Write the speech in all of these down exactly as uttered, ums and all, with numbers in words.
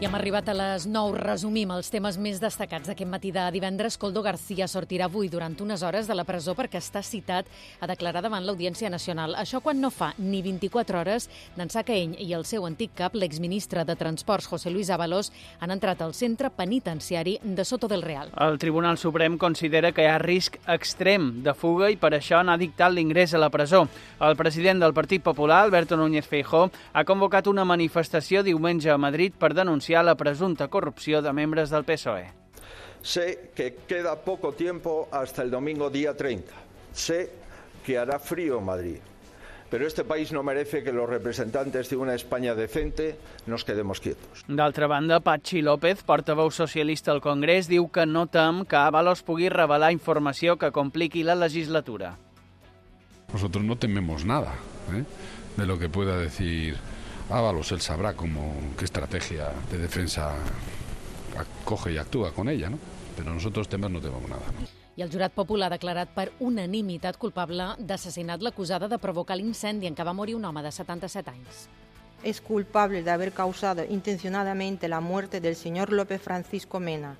I hem arribat a les nou. Resumim els temes més destacats d'aquest matí de divendres. Coldo García sortirà avui durant unes hores de la presó perquè està citat a declarar davant l'Audiència Nacional. Això quan no fa ni vint-i-quatre hores d'ençà que ell i el seu antic cap, l'exministre de Transports, José Luis Ábalos, han entrat al centre penitenciari de Soto del Real. El Tribunal Suprem considera que hi ha risc extrem de fuga i per això n'ha dictat l'ingrés a la presó. El president del Partit Popular, Alberto Núñez Feijóo, ha convocat una manifestació diumenge a Madrid per denunciar la presunta corrupció de membres del P S O E. Sé que queda poco tiempo hasta el domingo día treinta. Sé que hará frío en Madrid. Pero este país no merece que los representantes de una España decente nos quedemos quietos. D'altra banda, Patxi López, portaveu socialista al Congrés, diu que no tem que Ábalos pugui revelar informació que compliqui la legislatura. Nosotros no tememos nada, ¿eh? de lo que pueda decir Ábalos. Él sabrá cómo, qué estrategia de defensa acoge y actúa con ella, ¿no? Pero nosotros temer no tememos nada, ¿no? I el jurat popular ha declarat per unanimitat culpable d'assassinat l'acusada de provocar l'incendi en què va morir un home de setanta-set anys. Es culpable de haber causado intencionadamente la muerte del señor López Francisco Mena.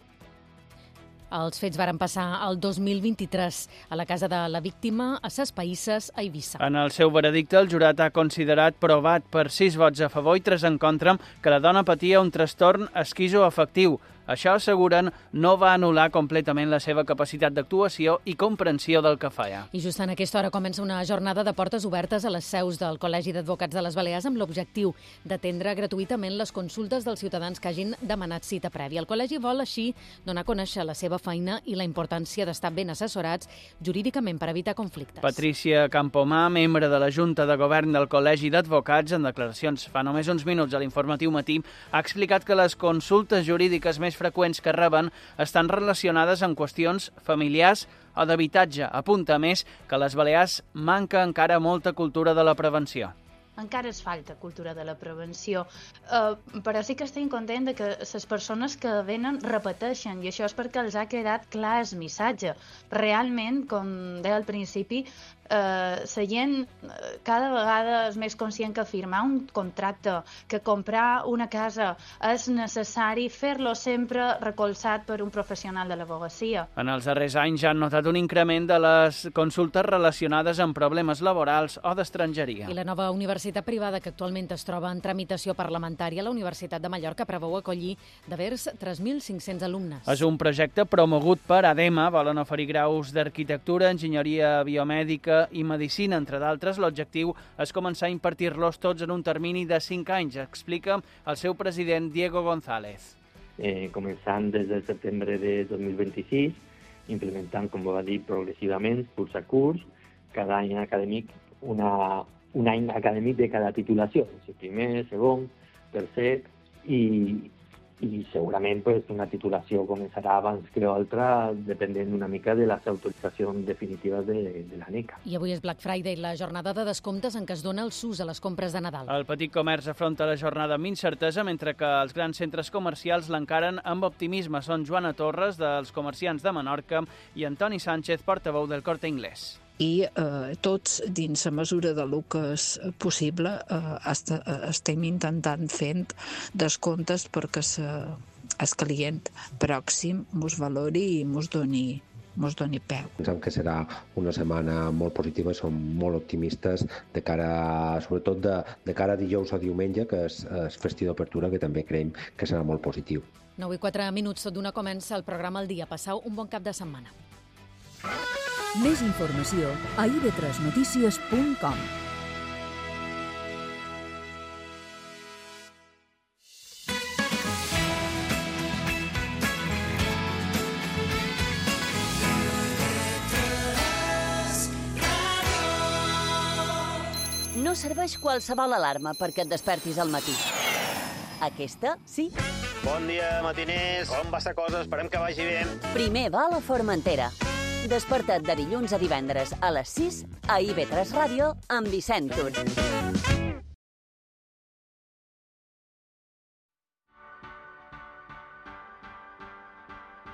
Els fets varen passar el dos mil vint-i-tres a la casa de la víctima a Ses Païsses, a Eivissa. En el seu veredicte, el jurat ha considerat provat per sis vots a favor i tres en contra que la dona patia un trastorn esquizoafectiu. Això, asseguren, no va anul·lar completament la seva capacitat d'actuació i comprensió del que feia. I just en aquesta hora comença una jornada de portes obertes a les seus del Col·legi d'Advocats de les Balears amb l'objectiu d'atendre gratuïtament les consultes dels ciutadans que hagin demanat cita prèvia. El col·legi vol, així, donar a conèixer la seva feina i la importància d'estar ben assessorats jurídicament per evitar conflictes. Patricia Campomà, membre de la Junta de Govern del Col·legi d'Advocats, en declaracions fa només uns minuts a l'Informatiu Matí, ha explicat que les consultes jurídiques més freqüents que reben estan relacionades amb qüestions familiars o d'habitatge. Apunta més que a les Balears manca encara molta cultura de la prevenció. Encara es falta cultura de la prevenció, uh, però sí que estic content de que les persones que venen repeteixen, i això és perquè els ha quedat clar el missatge. Realment, com deia al principi, Uh, la gent uh, cada vegada és més conscient que firmar un contracte, que comprar una casa és necessari fer-lo sempre recolzat per un professional de l'advocacia. En els darrers anys ja han notat un increment de les consultes relacionades amb problemes laborals o d'estrangeria. I la nova universitat privada que actualment es troba en tramitació parlamentària, la Universitat de Mallorca, preveu acollir de vers tres mil cinc-cents alumnes. És un projecte promogut per ADEMA, volen oferir graus d'arquitectura, enginyeria biomèdica i medicina, entre d'altres. L'objectiu és començar a impartir-los tots en un termini de cinc anys, explica el seu president Diego González. Eh, començant des del setembre de dos mil vint-i-sis, implementant, com va dir, progressivament, curs a curs, cada any acadèmic, una, un any acadèmic de cada titulació, el primer, segon, tercer, i, i segurament pues, una titulació començarà abans que l'altra, depenent una mica de les autoritzacions definitives de, de l'ANECA. I avui és Black Friday, la jornada de descomptes en què es dona el sus a les compres de Nadal. El petit comerç afronta la jornada amb incertesa, mentre que els grans centres comercials l'encaren amb optimisme. Són Joana Torres, dels comerciants de Menorca, i Antoni Sánchez, portaveu del Corte Inglés. I eh, tots, dins la mesura del que és possible, eh, est estem intentant fent descomptes perquè el client pròxim mos valori i mos doni, mos doni peu. Pensem que serà una setmana molt positiva i som molt optimistes de cara, sobretot de, de cara a dijous o diumenge, que és, és festiu d'apertura, que també creiem que serà molt positiu. nou i quatre minuts, tot d'una comença el programa al dia. Passau un bon cap de setmana. Més informació a i ve tres notícies punt com. No serveix qualsevol alarma perquè et despertis al matí. Aquesta, sí. Bon dia, matiners. Com va esta cosa? Esperem que vagi bé. Primer va a la Formentera. Desperta't de dilluns a divendres a les sis a i ve tres Ràdio amb Vicent Tur.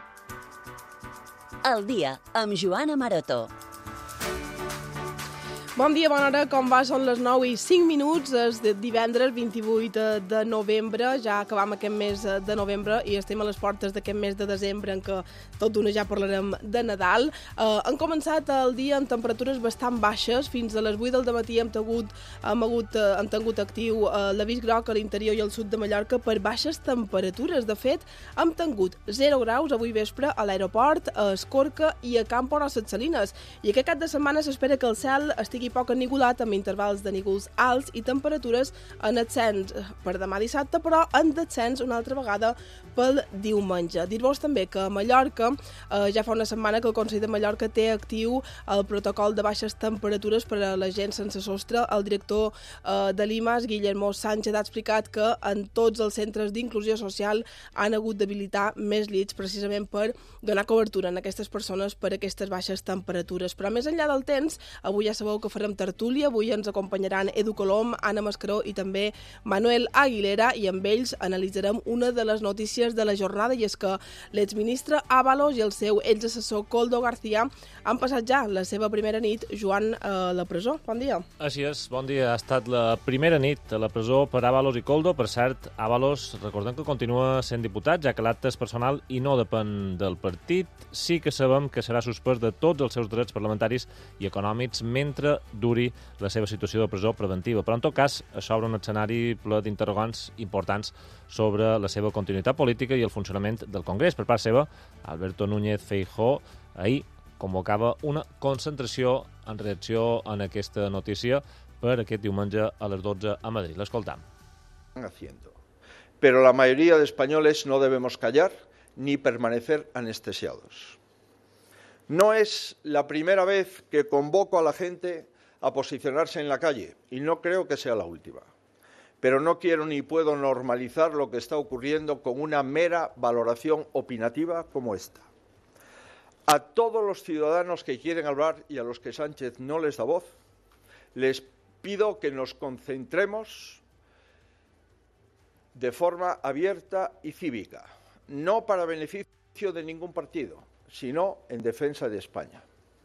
El dia amb Joana Maroto. Bon dia, bona hora, com va? Són les nou i cinc minuts, és de divendres vint-i-vuit de novembre, ja acabam aquest mes de novembre i estem a les portes d'aquest mes de desembre en què tot d'una ja parlarem de Nadal. Eh, han començat el dia amb temperatures bastant baixes, fins a les vuit del matí hem tingut, hem hagut, hem tingut actiu eh, l'avís groc a l'interior i al sud de Mallorca per baixes temperatures. De fet, hem tingut zero graus avui vespre a l'aeroport, a Escorca i a Campo Rossas Salines. I aquest cap de setmana s'espera que el cel estigui poc ennigolat amb intervals de nígols alts i temperatures en ascens per demà dissabte, però en descens una altra vegada pel diumenge. Dir-vos també que a Mallorca eh, ja fa una setmana que el Consell de Mallorca té actiu el protocol de baixes temperatures per a la gent sense sostre. El director eh, de l'I M A S, Guillermo Sánchez, ha explicat que en tots els centres d'inclusió social han hagut d'habilitar més llits precisament per donar cobertura a aquestes persones per aquestes baixes temperatures. Però més enllà del temps, avui ja sabeu que farem tertúlia, avui ens acompanyaran Edu Colom, Anna Mascaró i també Manuel Aguilera, i amb ells analitzarem una de les notícies de la jornada, i és que l'exministre Ábalos i el seu exassessor Koldo García han passat ja la seva primera nit, Joan, a la presó. Bon dia. Així és, bon dia. Ha estat la primera nit a la presó per Ábalos i Koldo. Per cert, Ábalos, recordem que continua sent diputat, ja que l'acte és personal i no depèn del partit. Sí que sabem que serà suspès de tots els seus drets parlamentaris i econòmics mentre duri la seva situació de presó preventiva. Però, en tot cas, això obre un escenari ple d'interrogants importants sobre la seva continuïtat política i el funcionament del Congrés. Per part seva, Alberto Núñez Feijóo ahir convocava una concentració en reacció en aquesta notícia per aquest diumenge a les dotze a Madrid. L'escoltam. Pero la mayoría de españoles no debemos callar ni permanecer anestesiados. No es la primera vez que convoco a la gente a posicionarse en la calle, y no creo que sea la última. Pero no quiero ni puedo normalizar lo que está ocurriendo con una mera valoración opinativa como esta. A todos los ciudadanos que quieren hablar y a los que Sánchez no les da voz, les pido que nos concentremos de forma abierta y cívica, no para beneficio de ningún partido, sino en defensa de España.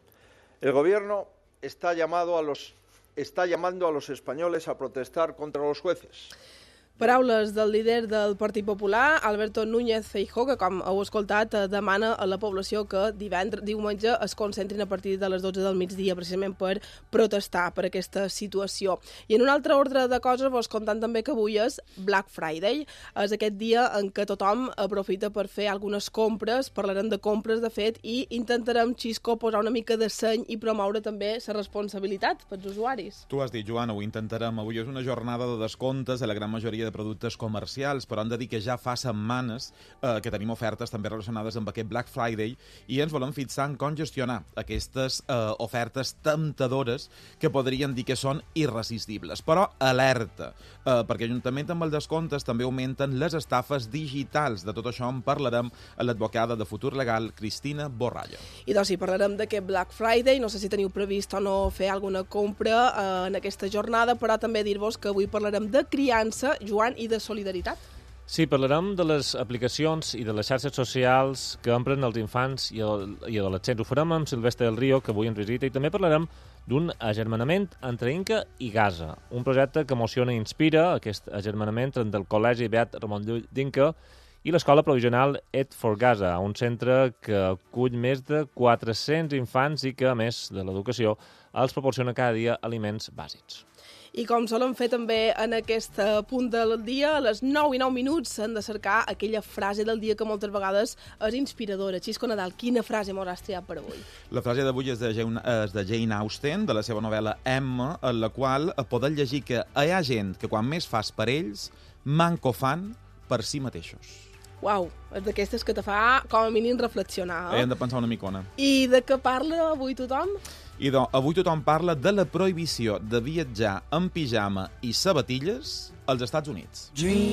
El Gobierno está llamado a los, está llamando a los españoles a protestar contra los jueces. Paraules del líder del Partit Popular, Alberto Núñez Feijóo, que, com heu escoltat, demana a la població que divendres, diumenge es concentrin a partir de les dotze del migdia, precisament per protestar per aquesta situació. I en un altre ordre de coses, vos contant també que avui és Black Friday. És aquest dia en què tothom aprofita per fer algunes compres, parlarem de compres, de fet, i intentarem, Xisco, posar una mica de seny i promoure també la responsabilitat pels usuaris. Tu has dit, Joan, ho intentarem. Avui és una jornada de descomptes a la gran majoria de productes comercials, però hem de dir que ja fa setmanes eh, que tenim ofertes també relacionades amb aquest Black Friday i ens volem fixar en com gestionar aquestes eh, ofertes temptadores que podrien dir que són irresistibles. Però alerta, eh, perquè juntament amb els descomptes també augmenten les estafes digitals. De tot això en parlarem a l'advocada de Futur Legal, Cristina Borralla. I doncs sí, parlarem d'aquest Black Friday. No sé si teniu previst o no fer alguna compra eh, en aquesta jornada, però també dir-vos que avui parlarem de criança, Joan, i de solidaritat. Sí, parlarem de les aplicacions i de les xarxes socials que empren els infants i, el, i adolescents. Ho farem amb Silvestre del Río, que avui ens visita, i també parlarem d'un agermanament entre Inca i Gaza, un projecte que emociona i inspira, aquest agermanament entre el Col·legi Beat Ramon Llull d'Inca i l'Escola Provisional Ed for Gaza, un centre que acull més de quatre-cents infants i que, a més de l'educació, els proporciona cada dia aliments bàsics. I com solen fer també en aquest punt del dia, a les nou i nou minuts s'han de cercar aquella frase del dia que moltes vegades és inspiradora. Xisco Nadal, quina frase m'ho has triat per avui? La frase d'avui és de Jane, és de Jane Austen, de la seva novel·la Emma, en la qual podem llegir que hi ha gent que quan més fas per ells, manco fan per si mateixos. Uau, és d'aquestes que te fa com a mínim reflexionar. Eh? Hem de pensar una micona. I de què parla avui tothom? I doncs, avui tothom parla de la prohibició de viatjar en pijama i sabatilles als Estats Units.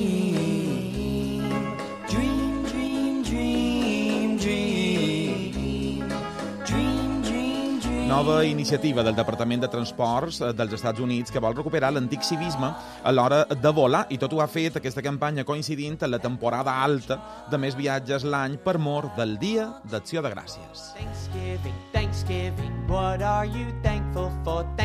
Dream, dream, dream, dream, dream, dream, dream, dream. Nova iniciativa del Departament de Transports dels Estats Units que vol recuperar l'antic civisme a l'hora de volar, i tot ho ha fet aquesta campanya coincidint en la temporada alta de més viatges l'any per mor del Dia d'Acció de Gràcies. Thanksgiving, Thanksgiving, what are you thankful for? Thanksgiving.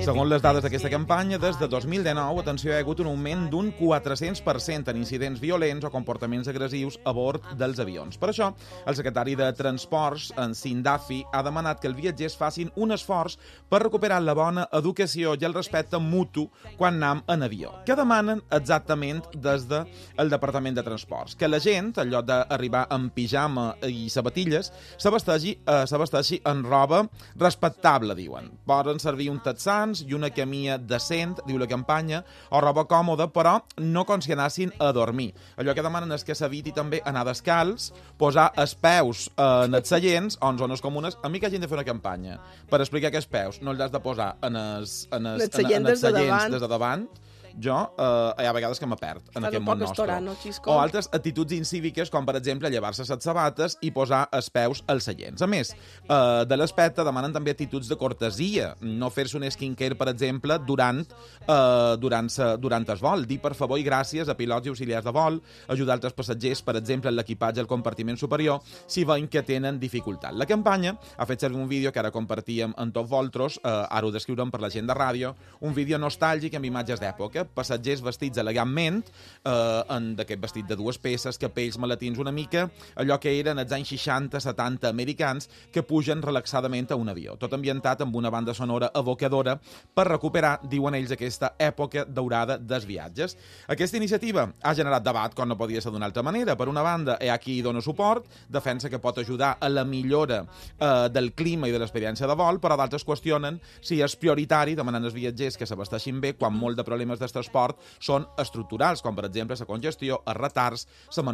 Segons les dades d'aquesta campanya, des de dos mil dinou, atenció, hi ha hagut un augment d'un quatre-cents per cent en incidents violents o comportaments agressius a bord dels avions. Per això, el secretari de Transports, en Sindafi, ha demanat que els viatgers facin un esforç per recuperar la bona educació i el respecte mutu quan anem en avió. Què demanen exactament des del Departament de Transports? Que la gent, en lloc d'arribar en pijama i sabatilles, s'abasteixi eh, en roba respectable, diuen. Poden servir un texans i una camilla decent, diu la campanya, o roba còmoda, però no com si anessin a dormir. Allò que demanen és que s'eviti també anar descalç, posar els peus en els seients o en zones comunes. A mi que hagin de fer una campanya per explicar que els peus no els has de posar en els, en els, en, en els seients des de davant. Jo, eh, hi ha vegades que me perd en aquest món nostre. No, o altres actituds incíviques, com per exemple llevar-se les sabates i posar els peus als seients. A més, eh, de l'aspecte demanen també actituds de cortesia, no fer-se un skincare, per exemple, durant, eh, durant, durant el vol. Dir per favor i gràcies a pilots i auxiliars de vol, ajudar altres passatgers, per exemple, en l'equipatge al compartiment superior, si veuen que tenen dificultat. La campanya ha fet servir un vídeo que ara compartíem en Top Voltros, eh, ara ho descriurem per la gent de ràdio, un vídeo nostàlgic amb imatges d'època, passatgers vestits elegantment, eh, en d'aquest vestit de dues peces, capells, maletins, una mica allò que eren els anys seixanta setanta americans, que pugen relaxadament a un avió. Tot ambientat amb una banda sonora evocadora per recuperar, diuen ells, aquesta època daurada dels viatges. Aquesta iniciativa ha generat debat, com no podia ser d'una altra manera. Per una banda, hi ha qui dona suport, defensa que pot ajudar a la millora eh, del clima i de l'experiència de vol, però d'altres qüestionen si és prioritari, demanant als viatgers que s'abasteixin bé quan molt de problemes de transport són estructurals, com per exemple la congestió, els retards,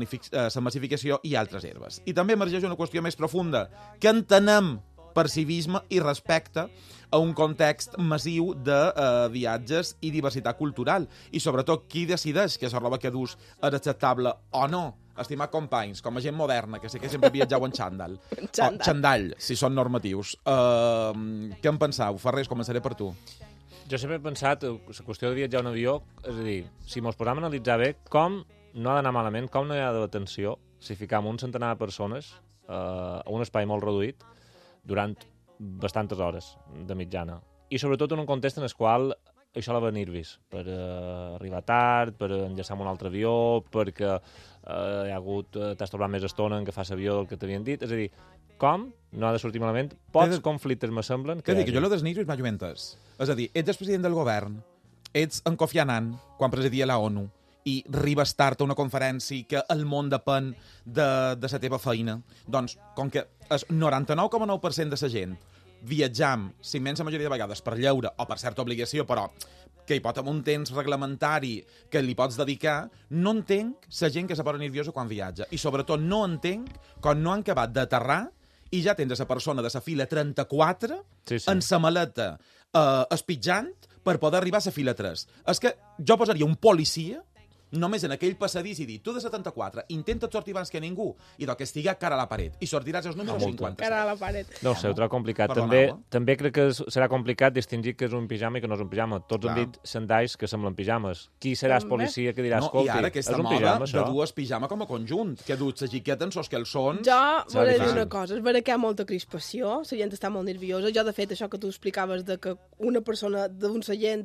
la massificació i altres herbes. I també emergeix una qüestió més profunda, que entenem per civisme i respecte a un context massiu de eh, viatges i diversitat cultural. I sobretot, qui decideix que la roba que dus és acceptable o no? Estimat companys, com a gent moderna, que sé que sempre viatjau en xandall. O xandall, si són normatius. Uh, què en penseu? Ferrés, començaré per tu. Jo sempre he pensat, la qüestió de viatjar en avió, és a dir, si mos posam a analitzar bé, com no ha d'anar malament, com no hi ha d'atenció si ficam un centenar de persones eh, a un espai molt reduït durant bastantes hores de mitjana. I sobretot en un context en el qual això la va nervis, per uh, arribar tard, per enllaçar amb un altre avió, perquè uh, hi ha hagut, uh, t'has trobat més estona en que fas avió del que t'havien dit. És a dir, com no ha de sortir malament, pocs de... conflictes me semblen que... Que dir, que jo lo dels nervis m'ha entès. És a dir, ets el president del govern, ets en Kofi Annan, quan presidia la ONU, i arribes tard a una conferència que el món depèn de, de la teva feina. Doncs, com que el noranta-nou coma nou per cent de la gent viatjam, la immensa majoria de vegades per lleure o per certa obligació, però que hi pot haver un temps reglamentari que li pots dedicar, no entenc la gent que se posa nerviosa quan viatja. I sobretot no entenc quan no han acabat d'aterrar i ja tens a la persona de la fila trenta-quatre sí, sí. en sa maleta eh, espitjant per poder arribar a la fila tres. És que jo posaria un policia només en aquell passadís i dir, tu de setanta-quatre, intenta't sortir abans que ningú, i del que estigui cara a la paret, i sortiràs els números cinquanta. Cara a la paret. No ho sé, ho trobo complicat. També, també crec que serà complicat distingir que és un pijama i que no és un pijama. Tots Clar. han dit sandalls que semblen pijames. Qui seràs policia que dirà, no, escolti, i ara aquesta és un moda pijama, de dues pijama com a conjunt, que duts la jiqueta en sos calçons... Jo volia dir una cosa, és vera que hi ha molta crispació, la gent està molt nerviosa. Jo, de fet, això que tu explicaves de que una persona d'un seient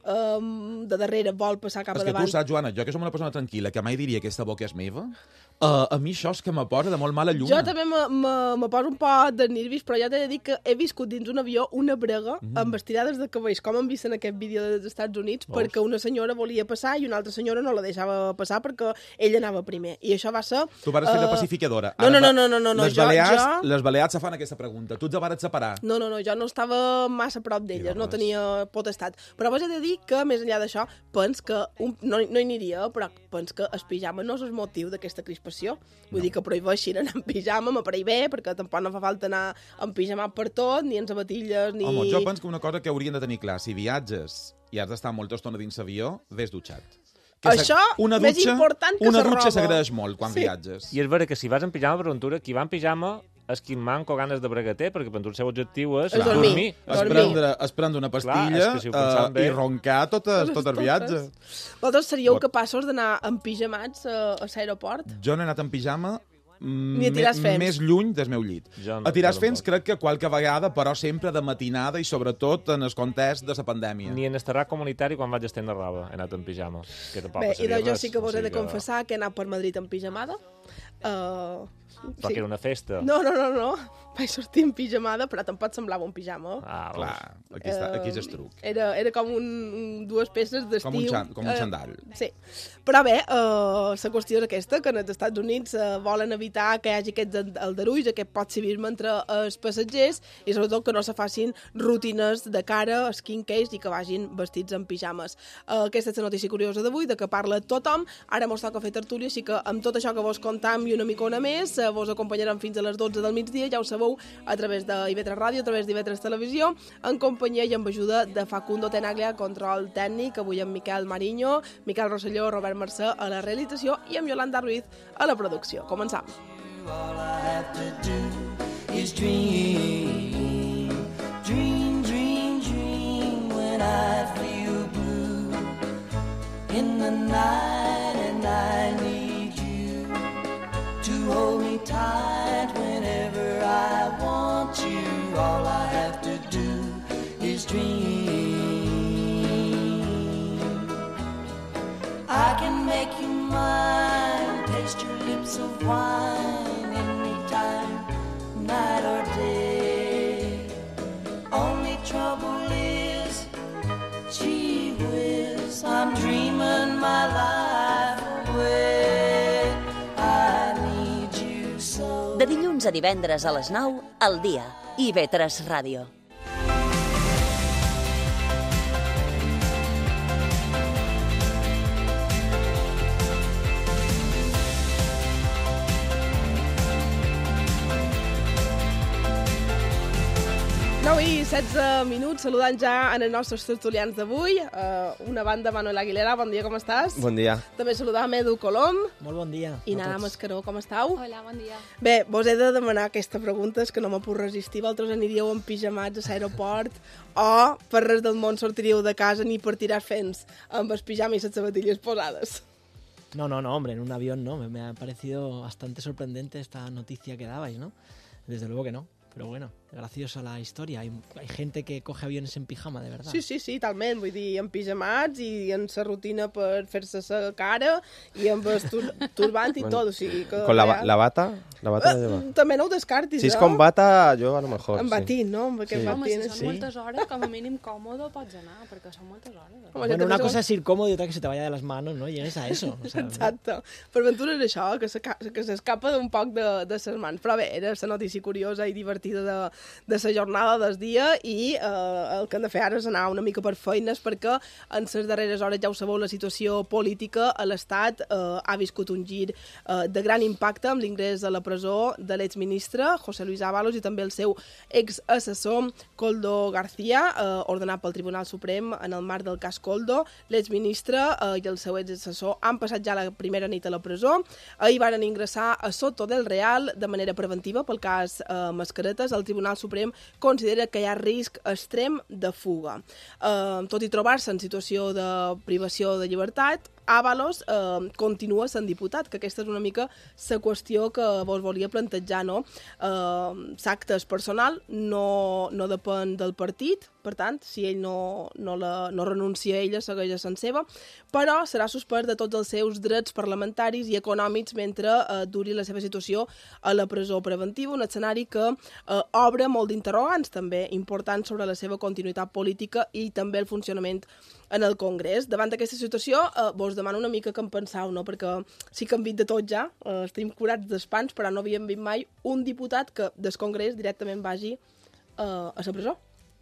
um, de darrere vol passar cap a davant... És que tu saps, Joana, jo que som una persona tranquil·la, que mai diria que aquesta boca és meva, uh, a mi això és que me posa de molt mala lluna. Jo també me, me, me poso un poc de nervis, però ja t'he de dir que he viscut dins un avió una brega mm. amb estirades de cabells, com han vist en aquest vídeo dels Estats Units, Ous. perquè una senyora volia passar i una altra senyora no la deixava passar perquè ell anava primer. I això va ser... Tu vas fer uh... de pacificadora. No, no, no, no, no, no, no. Les, jo, balears, jo... les balears se fan aquesta pregunta. Tu et vares separar. No, no, no, jo no estava massa a prop d'elles, no tenia potestat. Però vos he de dir que, més enllà d'això, pens que... Un... No, no hi aniria, però pens que el pijama no és el motiu d'aquesta crispació. Vull no. dir que prohibeixin anar en pijama, m'apareix bé, perquè tampoc no fa falta anar en pijama per tot, ni en sabatilles, ni... Home, jo penso que una cosa que haurien de tenir clar, si viatges i has d'estar molta estona dins l'avió, ves dutxat. Que això, una dutxa, més important que una la roba. Una dutxa s'agraeix molt quan sí. viatges. I és vera que si vas en pijama, per aventura, qui va en pijama és qui manco ganes de bregater, perquè per el seu objectiu és Clar. dormir. Es prendre, es prendre una pastilla Clar, si uh, i roncar tot, tot el viatge. Vosaltres seríeu capaços d'anar en pijamats a, a l'aeroport? Jo no he anat en pijama Ni a tirars fens. més lluny del meu llit. Jo no, a tirars jo fens tampoc. crec que qualque vegada, però sempre de matinada i sobretot en el context de la pandèmia. Ni en estarà comunitari quan vaig estendre roba he anat en pijama. Que tampoc Bé, i passaria doncs jo res, sí que vos o he de sigui que- confessar que he anat per Madrid en pijamada. Uh, Però que era una festa. No, no, no, no. Vaig sortir en pijamada, però tampoc semblava un pijama. Ah, clar, aquí, està, aquí és el truc. Era, era com un, un, dues peces d'estiu. Com un xan- com un eh, xandall. Sí. Però bé, uh, la qüestió és aquesta, que als Estats Units uh, volen evitar que hi hagi aquests aldarulls, aquest pot civisme entre els passatgers i sobretot que no se facin rutines de cara, skincase i que vagin vestits en pijames. Uh, aquesta és la notícia curiosa d'avui, de que parla tothom. Ara mos toca fer tertúlia, així que amb tot això que vos contam i una micona més, uh, vos acompanyarem fins a les dotze del migdia, ja ho sabeu, a través de I V tres Ràdio, a través d'I V tres Televisió, en companyia i amb ajuda de Facundo Tenaglia, control tècnic, avui amb Miquel Mariño, Miquel Rosselló, Robert Mercè a la realització i amb Yolanda Ruiz a la producció. Començam. All I have to do is dream, dream, dream, dream when I feel blue in the night and I need you to hold me tight whenever I want you. All I have to do is dream. I can make you mine, taste your lips of wine anytime, night or day. Only trouble is, gee whiz, I'm dreaming my life away. I need you so. De dilluns a divendres a les nou, al dia. I V tres Ràdio. nou i setze minuts, saludant ja en els nostres tertulians d'avui. Uh, una banda, Manuel Aguilera, bon dia, com estàs? Bon dia. També saludam Edu Colom. Molt bon dia. I Nara Mascaró, com estàu? Hola, bon dia. Bé, vos he de demanar aquesta pregunta, és que no me puc resistir. Vosaltres aniríeu en pijamats a l'aeroport o per res del món sortiríeu de casa ni per tirar fens amb els pijamas i les sabatilles posades? No, no, no, hombre, en un avión no. Me, me ha parecido bastante sorprendente esta noticia que dabais, ¿no? Desde luego que no. Pero bueno, graciosa la historia. Hay, hay gente que coge aviones en pijama, de verdad. Sí, sí, sí, talment. Vull dir, en pijamats i en sa rutina per fer-se la cara i amb el tur turbant i Bueno, tot. O sigui, que Con la, ja- la bata, la bata la lleva. Eh, també no ho descartis, Si és no? con bata, jo a lo mejor, En sí. batín, no? Amb aquest Sí. Home, si batín. són moltes hores, com a mínim còmode pots anar, perquè són moltes hores. Bueno, una cosa es ir cómodo y otra que se te vaya de las manos, ¿no? Llegues a eso. O sea, Exacte. Per ventura és això, que s'aca- que s'escapa d'un poc de, de ses mans. Però bé, era la notícia curiosa i divertida de, de la jornada del dia i eh, el que hem de fer ara és anar una mica per feines perquè en les darreres hores, ja ho sabeu, la situació política a l'Estat eh, ha viscut un gir eh, de gran impacte amb l'ingrés a la presó de l'exministre José Luis Ábalos i també el seu exassessor Koldo García, eh, ordenat pel Tribunal Suprem en el marc del cas Koldo. L'exministre eh, i el seu exassessor han passat ja la primera nit a la presó. Ahir van ingressar a Soto del Real de manera preventiva pel cas eh, Mascaretes. El Tribunal Suprem considera que hi ha risc extrem de fuga. Eh, tot i trobar-se en situació de privació de llibertat, Ábalos eh, continua sent diputat, que aquesta és una mica la qüestió que vos volia plantejar, no? Eh, L'acte és personal, no, no depèn del partit, per tant, si ell no, no, la, no renuncia a ella, segueix a Sant seva, però serà suspès de tots els seus drets parlamentaris i econòmics mentre eh, duri la seva situació a la presó preventiva, un escenari que eh, obre molt d'interrogants també importants sobre la seva continuïtat política i també el funcionament en el Congrés. Davant d'aquesta situació, eh, vos demano una mica que en pensau, no? Perquè sí que hem vist de tot ja, eh, estem curats d'espans, però no havíem vist mai un diputat que del Congrés directament vagi eh, a la presó.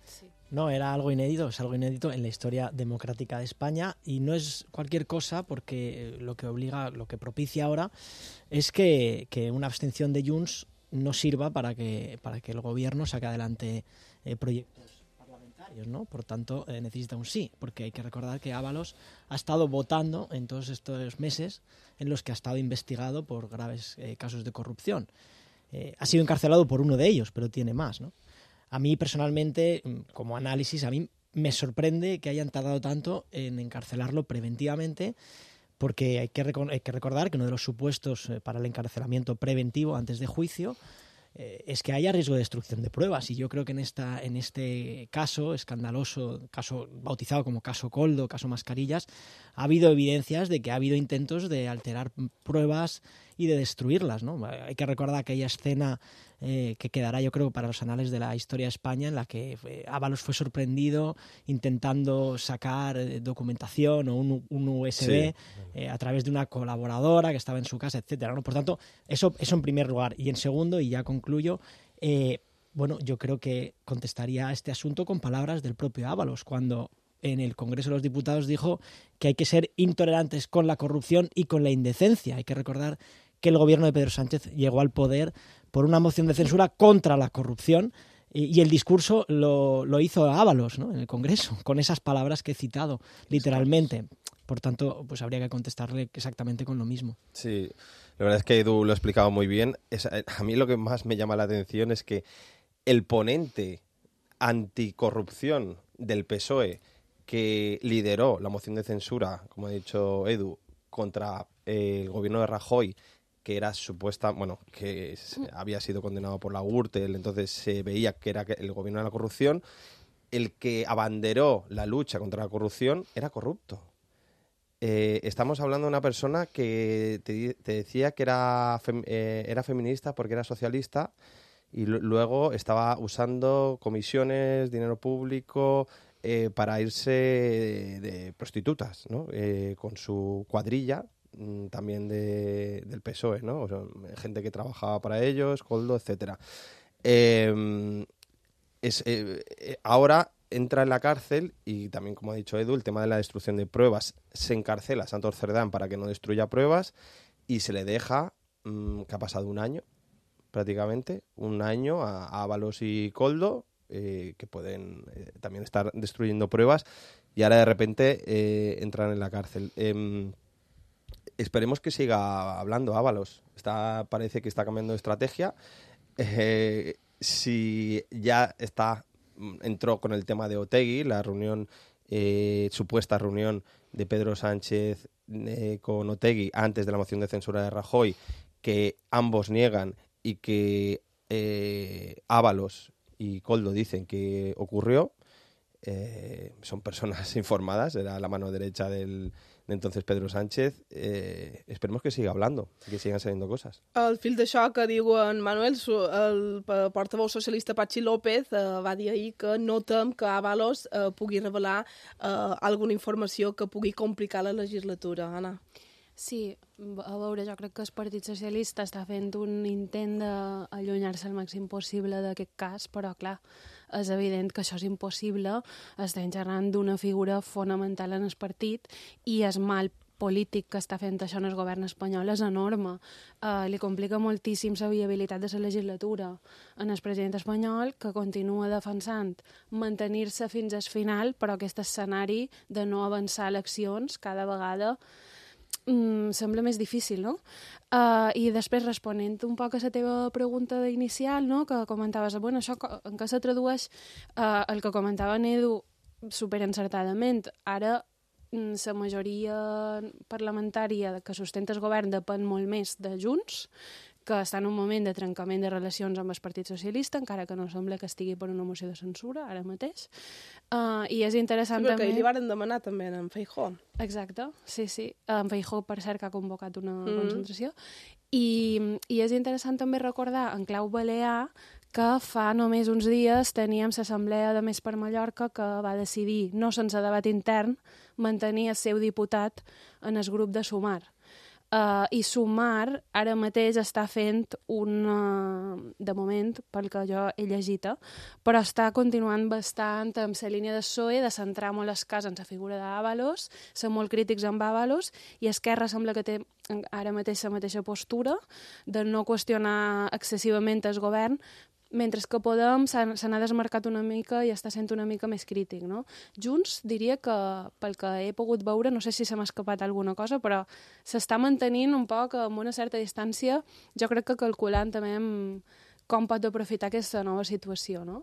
No, era algo inédito, es algo inédito en la historia democrática de España y no es cualquier cosa porque lo que obliga, lo que propicia ahora es que, que una abstención de Junts no sirva para que, para que el gobierno saque adelante eh, proyectos parlamentarios, ¿no? Por tanto, eh, necesita un sí, porque hay que recordar que Ábalos ha estado votando en todos estos meses en los que ha estado investigado por graves eh, casos de corrupción. Eh, ha sido encarcelado por uno de ellos, pero tiene más, ¿no? A mí personalmente, como análisis, a mí me sorprende que hayan tardado tanto en encarcelarlo preventivamente porque hay que, hay que recordar que uno de los supuestos para el encarcelamiento preventivo antes de juicio eh, es que haya riesgo de destrucción de pruebas, y yo creo que en, esta, en este caso escandaloso, caso bautizado como caso Koldo, caso Mascarillas, ha habido evidencias de que ha habido intentos de alterar pruebas y de destruirlas, ¿no? Hay que recordar aquella escena eh, que quedará, yo creo, para los anales de la historia de España, en la que eh, Ábalos fue sorprendido intentando sacar eh, documentación o un, un U S B sí. eh, a través de una colaboradora que estaba en su casa, etcétera, ¿no? Por tanto, eso, eso en primer lugar. Y en segundo, y ya concluyo, eh, bueno, yo creo que contestaría a este asunto con palabras del propio Ábalos, cuando en el Congreso de los Diputados dijo que hay que ser intolerantes con la corrupción y con la indecencia. Hay que recordar que el gobierno de Pedro Sánchez llegó al poder por una moción de censura contra la corrupción, y, y el discurso lo, lo hizo Ábalos, ¿no?, en el Congreso, con esas palabras que he citado, literalmente. Por tanto, pues habría que contestarle exactamente con lo mismo. Sí, la verdad es que Edu lo ha explicado muy bien. Es, a mí lo que más me llama la atención es que el ponente anticorrupción del P S O E, que lideró la moción de censura, como ha dicho Edu, contra eh, el gobierno de Rajoy, que era supuesta, bueno, que había sido condenado por la Gürtel, entonces se veía que era el gobierno de la corrupción, el que abanderó la lucha contra la corrupción era corrupto. Eh, estamos hablando de una persona que te, te decía que era, fem, eh, era feminista porque era socialista, y l- luego estaba usando comisiones, dinero público, eh, para irse de, de prostitutas, ¿no? Eh, con su cuadrilla, también de, del P S O E, ¿no? O sea, gente que trabajaba para ellos, Koldo, etcétera. Eh, es, eh, ahora entra en la cárcel, y también, como ha dicho Edu, el tema de la destrucción de pruebas, se encarcela a Santos Cerdán para que no destruya pruebas, y se le deja, mmm, que ha pasado un año, prácticamente, un año a, a Ábalos y Koldo, eh, que pueden eh, también estar destruyendo pruebas, y ahora de repente eh, entran en la cárcel. Eh, Esperemos que siga hablando Ábalos. Está, parece que está cambiando de estrategia. Eh, si ya está, entró con el tema de Otegi, la reunión, eh, supuesta reunión de Pedro Sánchez eh, con Otegi antes de la moción de censura de Rajoy, que ambos niegan y que eh, Ábalos y Koldo dicen que ocurrió. Eh, son personas informadas, era la mano derecha del de entonces Pedro Sánchez. Eh, esperemos que siga hablando, que sigan saliendo cosas. Al fil d'això que diu en Manuel, el portaveu socialista Patxi López eh, va dir ahir que no tem que Ábalos eh, pugui revelar eh, alguna informació que pugui complicar la legislatura. Anna. Sí, a veure, jo crec que el Partit Socialista està fent un intent d'allunyar-se el màxim possible d'aquest cas, però clar, és evident que això és impossible. Estem xerrant d'una figura fonamental en el partit, i el mal polític que està fent això en el govern espanyol és enorme. Uh, li complica moltíssim la viabilitat de la legislatura en el president espanyol, que continua defensant mantenir-se fins al final, però aquest escenari de no avançar eleccions cada vegada Mm, sembla més difícil, no? Uh, I després, responent un poc a la teva pregunta inicial, no?, que comentaves, bueno, això en què se tradueix, uh, el que comentava en Edu superencertadament. Ara la majoria parlamentària que sustenta el govern depèn molt més de Junts, que està en un moment de trencament de relacions amb el Partit Socialista, encara que no sembla que estigui per una moció de censura ara mateix. Uh, I és interessant sí, també... Sí, perquè li varen demanar també en Feijóo. Exacte, sí, sí. En Feijóo, per cert, que ha convocat una mm-hmm. concentració. I, I és interessant també recordar, en clau balear, que fa només uns dies teníem l'Assemblea de Més per Mallorca, que va decidir, no sense debat intern, mantenir el seu diputat en el grup de Sumar. Uh, I Sumar ara mateix està fent una, de moment, pel que jo he llegit, però està continuant bastant amb la línia de P S O E, de centrar molt el cas en la figura d'Ábalos, ser molt crítics amb Ábalos, i Esquerra sembla que té ara mateix la mateixa postura de no qüestionar excessivament el govern, mentre que Podem se n'ha desmarcat una mica i està sent una mica més crític, no? Junts, diria que, pel que he pogut veure, no sé si se m'ha escapat alguna cosa, però s'està mantenint un poc amb una certa distància, jo crec que calculant també com pot aprofitar aquesta nova situació, no?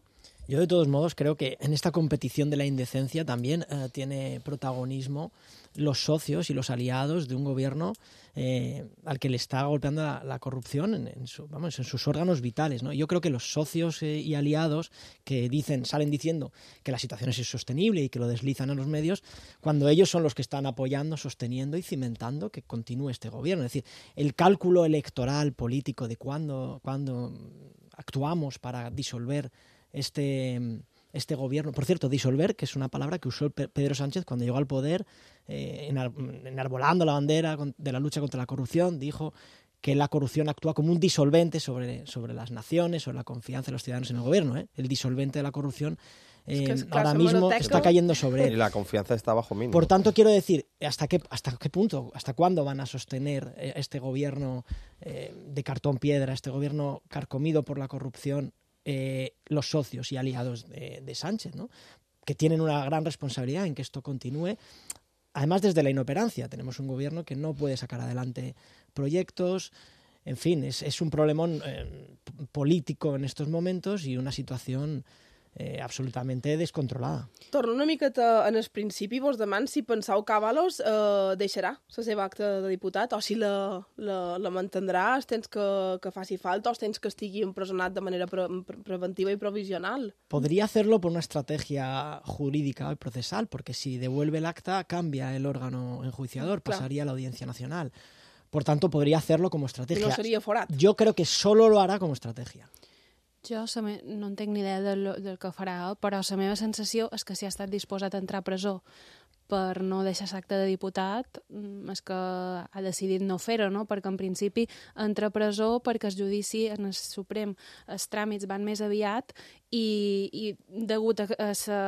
Yo de todos modos creo que en esta competición de la indecencia también eh, tiene protagonismo los socios y los aliados de un gobierno eh, al que le está golpeando la, la corrupción en, en, su, vamos, en sus órganos vitales, ¿no? Yo creo que los socios eh, y aliados que dicen, salen diciendo que la situación es insostenible y que lo deslizan a los medios, cuando ellos son los que están apoyando, sosteniendo y cimentando que continúe este gobierno. Es decir, el cálculo electoral político de cuándo, cuándo actuamos para disolver este... este gobierno, por cierto, disolver, que es una palabra que usó Pedro Sánchez cuando llegó al poder, eh, enar enarbolando la bandera de la lucha contra la corrupción, dijo que la corrupción actúa como un disolvente sobre, sobre las naciones, sobre la confianza de los ciudadanos en el gobierno. ¿eh? El disolvente de la corrupción eh, es que es ahora mismo está cayendo sobre él. Y la confianza está bajo mínimo. Por tanto, quiero decir, ¿hasta qué, hasta qué punto, hasta cuándo van a sostener este gobierno eh, de cartón piedra, este gobierno carcomido por la corrupción, Eh, los socios y aliados de, de Sánchez, ¿no? Que tienen una gran responsabilidad en que esto continúe, además desde la inoperancia? Tenemos un gobierno que no puede sacar adelante proyectos, en fin, es, es un problemón eh, político en estos momentos y una situación eh, absolutamente descontrolada. Torno una miqueta en el principi, vos deman si penseu que Ábalos eh, deixarà la seva acta de diputat o si la, la, la mantendrà els temps que, que faci falta o els temps que estigui empresonat de manera pre, pre, preventiva y provisional. Podría hacerlo por una estrategia jurídica y procesal, porque si devuelve el acta cambia el órgano enjuiciador, Clar. pasaría a la Audiencia Nacional. Por tanto, podría hacerlo como estrategia. No seria forat. Yo creo que solo lo hará como estrategia. Jo me... no en tinc ni idea del, del que farà, però la meva sensació és que si ha estat disposat a entrar a presó per no deixar l'acte de diputat, és que ha decidit no fer-ho, no? Perquè en principi entra a presó perquè el judici en el Suprem, els tràmits van més aviat i, i degut a, a, a,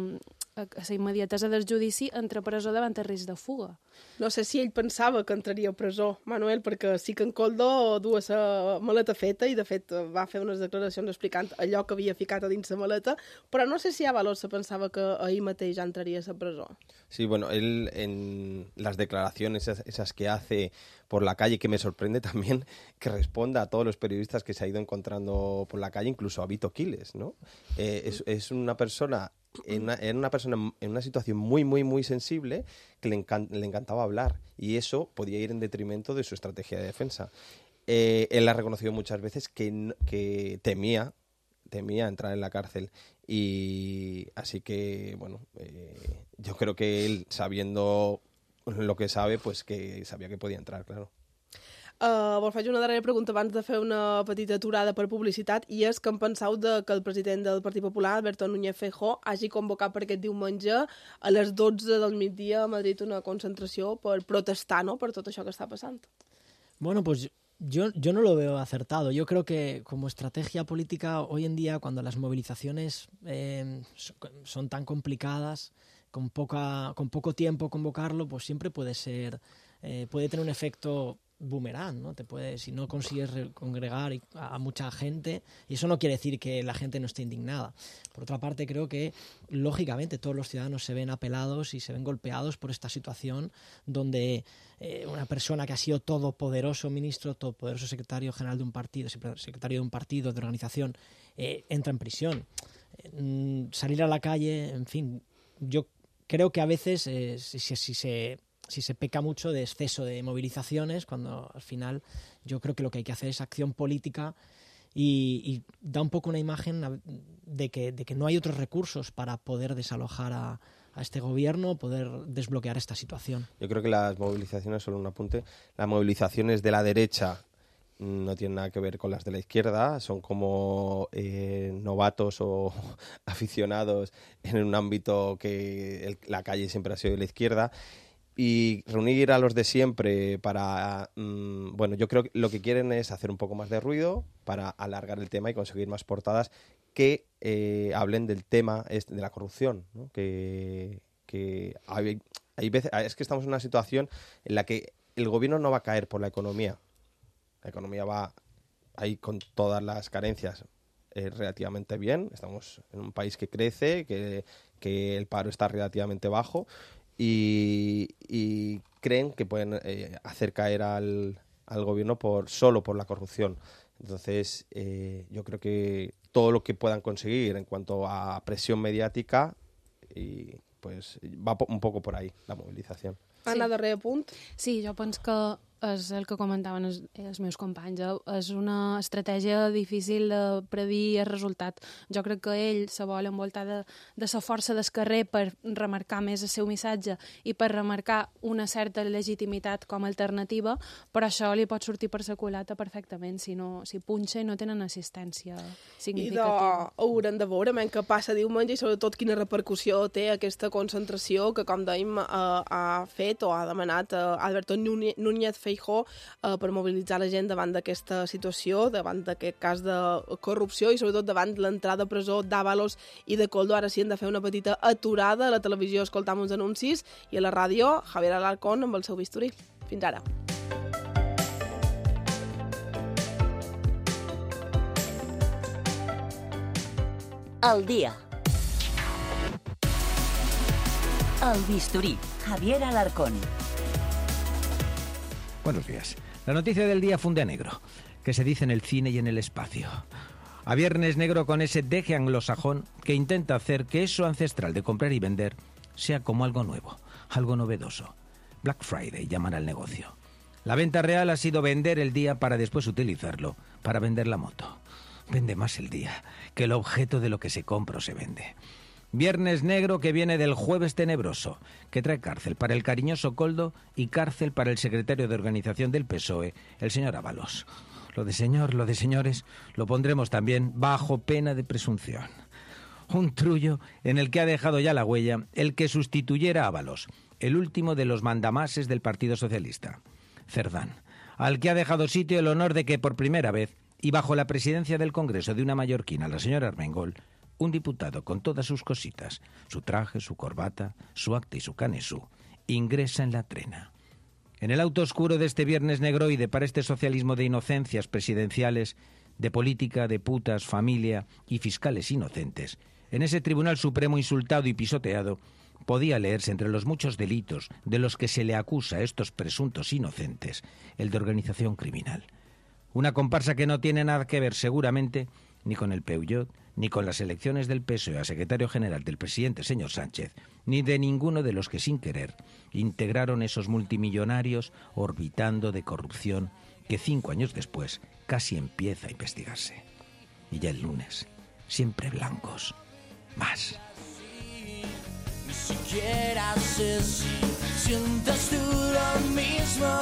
a la immediatesa del judici entra a presó davant el risc de fuga. No sé si ell pensava que entraria a presó, Manuel, perquè sí que en Coldo duia la maleta feta i, de fet, va fer unes declaracions explicant allò que havia ficat a dins la maleta, però no sé si Ábalos se pensava que ahir mateix ja entraria a la presó. Sí, bueno, él en las declaraciones esas que hace por la calle, que me sorprende también que responda a todos los periodistas que se ha ido encontrando por la calle, incluso a Vito Quiles, ¿no? Eh, es, es una persona... En una, en una persona en una situación muy, muy, muy sensible que le, encan le encantaba hablar y eso podía ir en detrimento de su estrategia de defensa. Eh, él ha reconocido muchas veces que, que temía, temía entrar en la cárcel y así que, bueno, eh, yo creo que él, sabiendo lo que sabe, pues que sabía que podía entrar, claro. Uh, vos faig una darrera pregunta abans de fer una petita aturada per publicitat i és que em penseu de que el president del Partit Popular, Alberto Núñez Feijóo, hagi convocat per aquest diumenge a les dotze del migdia a Madrid una concentració per protestar, no?, per tot això que està passant. Bueno, pues yo, yo no lo veo acertado. Yo creo que como estrategia política hoy en día, cuando las movilizaciones eh, son tan complicadas, con, poca, con poco tiempo convocarlo, pues siempre puede ser, eh, puede tener un efecto boomerang, ¿no? Te puede, si no consigues congregar a mucha gente, y eso no quiere decir que la gente no esté indignada. Por otra parte, creo que lógicamente todos los ciudadanos se ven apelados y se ven golpeados por esta situación donde eh, una persona que ha sido todopoderoso ministro, todopoderoso secretario general de un partido, secretario de un partido, de organización, eh, entra en prisión. Eh, salir a la calle, en fin, yo creo que a veces eh, si, si, si se si se peca mucho de exceso de movilizaciones, cuando al final yo creo que lo que hay que hacer es acción política y, y da un poco una imagen de que, de que no hay otros recursos para poder desalojar a, a este gobierno, poder desbloquear esta situación. Yo creo que las movilizaciones, solo un apunte, las movilizaciones de la derecha no tienen nada que ver con las de la izquierda, son como eh, novatos o aficionados en un ámbito que el, la calle siempre ha sido de la izquierda. Y reunir a los de siempre para... Mmm, bueno, yo creo que lo que quieren es hacer un poco más de ruido para alargar el tema y conseguir más portadas que eh, hablen del tema de la corrupción, ¿no? Que, que hay, hay veces, es que estamos en una situación en la que el gobierno no va a caer por la economía. La economía va ahí con todas las carencias eh, relativamente bien. Estamos en un país que crece, que, que el paro está relativamente bajo. Y, y creen que pueden eh, hacer caer al, al gobierno por solo por la corrupción. Entonces, eh, yo creo que todo lo que puedan conseguir en cuanto a presión mediática y pues va un poco por ahí la movilización. Anna, darrer punt. Sí, jo penso que és el que comentaven els, els meus companys. És una estratègia difícil de predir el resultat. Jo crec que ell se vol envoltar de, de la força del carrer per remarcar més el seu missatge i per remarcar una certa legitimitat com a alternativa, però això li pot sortir per la culata perfectament si, no, si punxa i no tenen assistència significativa. I de, haurem de veure men, què passa diumenge i sobretot quina repercussió té aquesta concentració que, com dèiem, eh, ha fet o ha demanat eh, Alberto Núñez Feijóo eh, per mobilitzar la gent davant d'aquesta situació, davant d'aquest cas de corrupció i sobretot davant l'entrada a presó d'Ábalos i de Koldo. Ara sí hem de fer una petita aturada. A la televisió escoltam uns anuncis i a la ràdio Javier Alarcón amb el seu bisturí. Fins ara. El dia. El bisturí. Javier Alarcón. Buenos días. La noticia del día funde a negro, que se dice en el cine y en el espacio. A viernes negro con ese deje anglosajón que intenta hacer que eso ancestral de comprar y vender sea como algo nuevo, algo novedoso. Black Friday llaman al negocio. La venta real ha sido vender el día para después utilizarlo para vender la moto. Vende más el día que el objeto de lo que se compra o se vende. Viernes negro que viene del jueves tenebroso, que trae cárcel para el cariñoso Koldo y cárcel para el secretario de organización del P S O E, el señor Ábalos. Lo de señor, lo de señores, lo pondremos también bajo pena de presunción. Un trullo en el que ha dejado ya la huella el que sustituyera a Ábalos, el último de los mandamases del Partido Socialista, Cerdán, al que ha dejado sitio el honor de que por primera vez, y bajo la presidencia del Congreso de una mallorquina, la señora Armengol, un diputado con todas sus cositas, su traje, su corbata, su acta y su canesú, ingresa en la trena. En el auto oscuro de este viernes negroide para este socialismo de inocencias presidenciales, de política, de putas, familia y fiscales inocentes, en ese Tribunal Supremo insultado y pisoteado, podía leerse entre los muchos delitos de los que se le acusa a estos presuntos inocentes, el de organización criminal. Una comparsa que no tiene nada que ver seguramente ni con el Peugeot, ni con las elecciones del P S O E a secretario general del presidente señor Sánchez, ni de ninguno de los que sin querer integraron esos multimillonarios orbitando de corrupción que cinco años después casi empieza a investigarse. Y ya el lunes, siempre blancos, más. Ni siquiera sé si sientes tú lo mismo.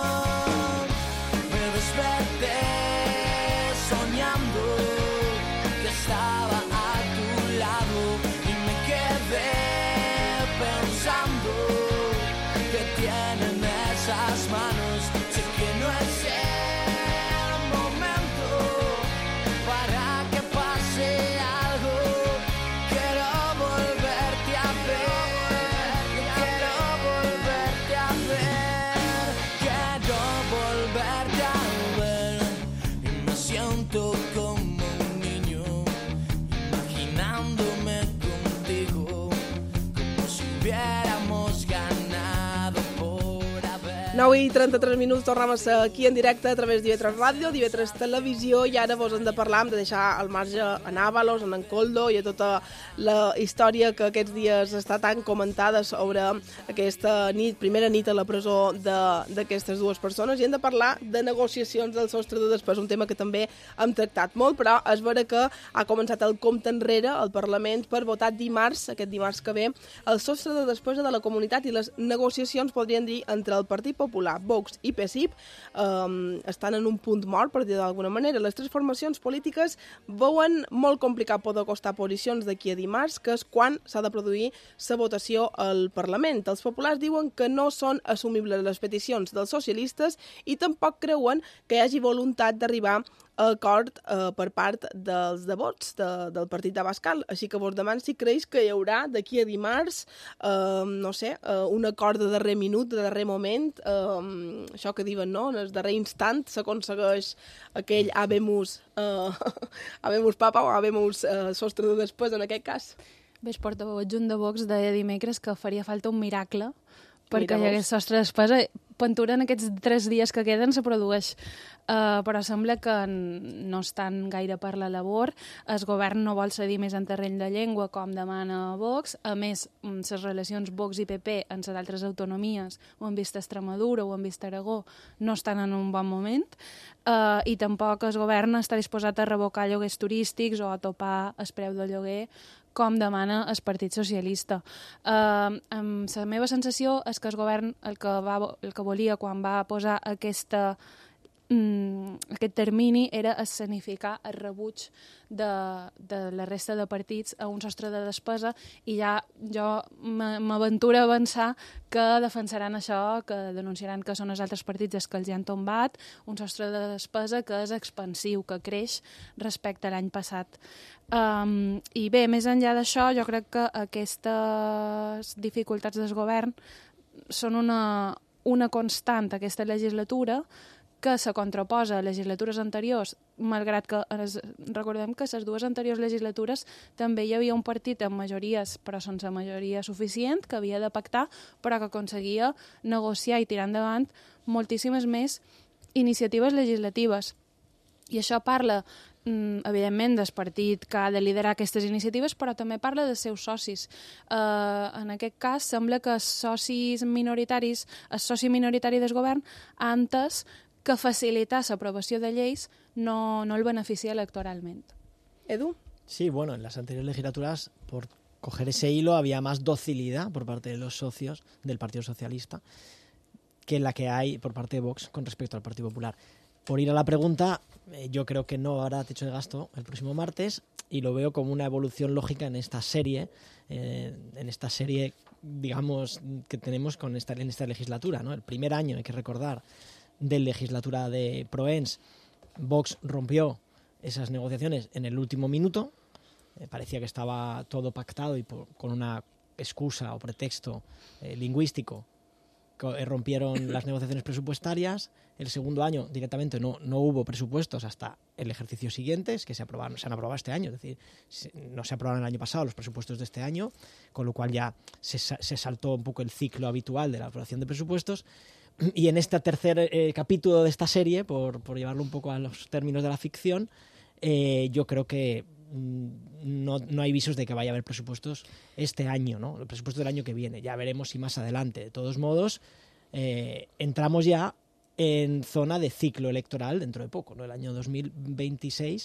Me desperté soñando que estaba a tu lado y me quedé pensando que tienen esas manos. Sé que no es el momento para que pase algo. Quiero volverte a ver, quiero volverte a ver, quiero volverte a ver. Y me siento como un niño imaginándome contigo, como si hubiéramos ganado por haber. nou i trenta-tres minuts, tornem a ser aquí en directe a través d'I V tres Ràdio, d'I V tres Televisió, i ara vos hem de parlar, hem de deixar al marge en Ábalos, en en Koldo i a tota la història que aquests dies està tan comentada sobre aquesta nit, primera nit a la presó d'aquestes dues persones, i hem de parlar de negociacions del sostre de despesa, un tema que també hem tractat molt, però és vera que ha començat el compte enrere al Parlament per votar dimarts, aquest dimarts que ve, el sostre de despesa de la comunitat, i les negociacions, podríem dir, entre el Partit Popular, Vox i P S I P um, estan en un punt mort, per dir d'alguna manera. Les tres formacions polítiques veuen molt complicat poder acostar posicions d'aquí a dimarts, que és quan s'ha de produir la votació al Parlament. Els populars diuen que no són assumibles les peticions dels socialistes i tampoc creuen que hi hagi voluntat d'arribar a acord eh, per part dels devots de, del partit d'Abascal. Així que vos demano si creus que hi haurà d'aquí a dimarts, eh, no sé, eh, un acord de darrer minut, de darrer moment, eh, això que diuen, no? En el darrer instant s'aconsegueix aquell habemus, eh, habemus papa o habemus eh, sostre de despesa en aquest cas. Bé, el portaveu adjunt de Vox deia dimecres que faria falta un miracle perquè hi hagués sostre de despesa. Ventura en aquests tres dies que queden se produeix, uh, però sembla que no estan gaire per la labor. El govern no vol cedir més en terreny de llengua, com demana Vox. A més, les relacions Vox i P P en les altres autonomies, ho hem vist a Extremadura, ho hem vist a Aragó, no estan en un bon moment, uh, i tampoc el govern està disposat a revocar lloguers turístics o a topar el preu del lloguer, com demana el Partit Socialista. Uh, la meva sensació és que el govern el que, va, el que volia quan va posar aquesta, um, aquest termini era escenificar el rebuig de, de la resta de partits a un sostre de despesa, i ja jo m'aventuro a avançar que defensaran això, que denunciaran que són els altres partits els que els hi han tombat, un sostre de despesa que és expansiu, que creix respecte a l'any passat. Um, I bé, més enllà d'això, jo crec que aquestes dificultats del govern són una, una constant aquesta legislatura, que se contraposa a legislatures anteriors, malgrat que es, recordem que les dues anteriors legislatures també hi havia un partit amb majories, però sense majoria suficient, que havia de pactar, però que aconseguia negociar i tirar endavant moltíssimes més iniciatives legislatives. I això parla, evidentment, del partit que ha de liderar aquestes iniciatives, però també parla dels seus socis. Uh, en aquest cas, sembla que els socis minoritaris, el soci minoritari del govern, ha entès que facilitar l'aprovació de lleis no, no el beneficia electoralment. Edu? Sí, bueno, en las anteriores legislaturas, por coger ese hilo, había más docilidad por parte de los socios del Partido Socialista que la que hay por parte de Vox con respecto al Partido Popular. Por ir a la pregunta, eh, yo creo que no habrá techo de gasto el próximo martes, y lo veo como una evolución lógica en esta serie, eh, en esta serie, digamos, que tenemos con esta, en esta legislatura, ¿no? El primer año, hay que recordar, de legislatura de Proens, Vox rompió esas negociaciones en el último minuto. Eh, parecía que estaba todo pactado y por, con una excusa o pretexto eh, lingüístico co- eh, rompieron las negociaciones presupuestarias. El segundo año directamente no, no hubo presupuestos hasta el ejercicio siguiente, es que se, aprobaron, se han aprobado este año, es decir, se, no se aprobaron el año pasado los presupuestos de este año, con lo cual ya se, se saltó un poco el ciclo habitual de la aprobación de presupuestos. Y en este tercer eh, capítulo de esta serie, por, por llevarlo un poco a los términos de la ficción, eh, yo creo que mm, no, no hay visos de que vaya a haber presupuestos este año, ¿no? El presupuesto del año que viene. Ya veremos si más adelante. De todos modos, eh, entramos ya en zona de ciclo electoral dentro de poco, ¿no? El año dos mil veintiséis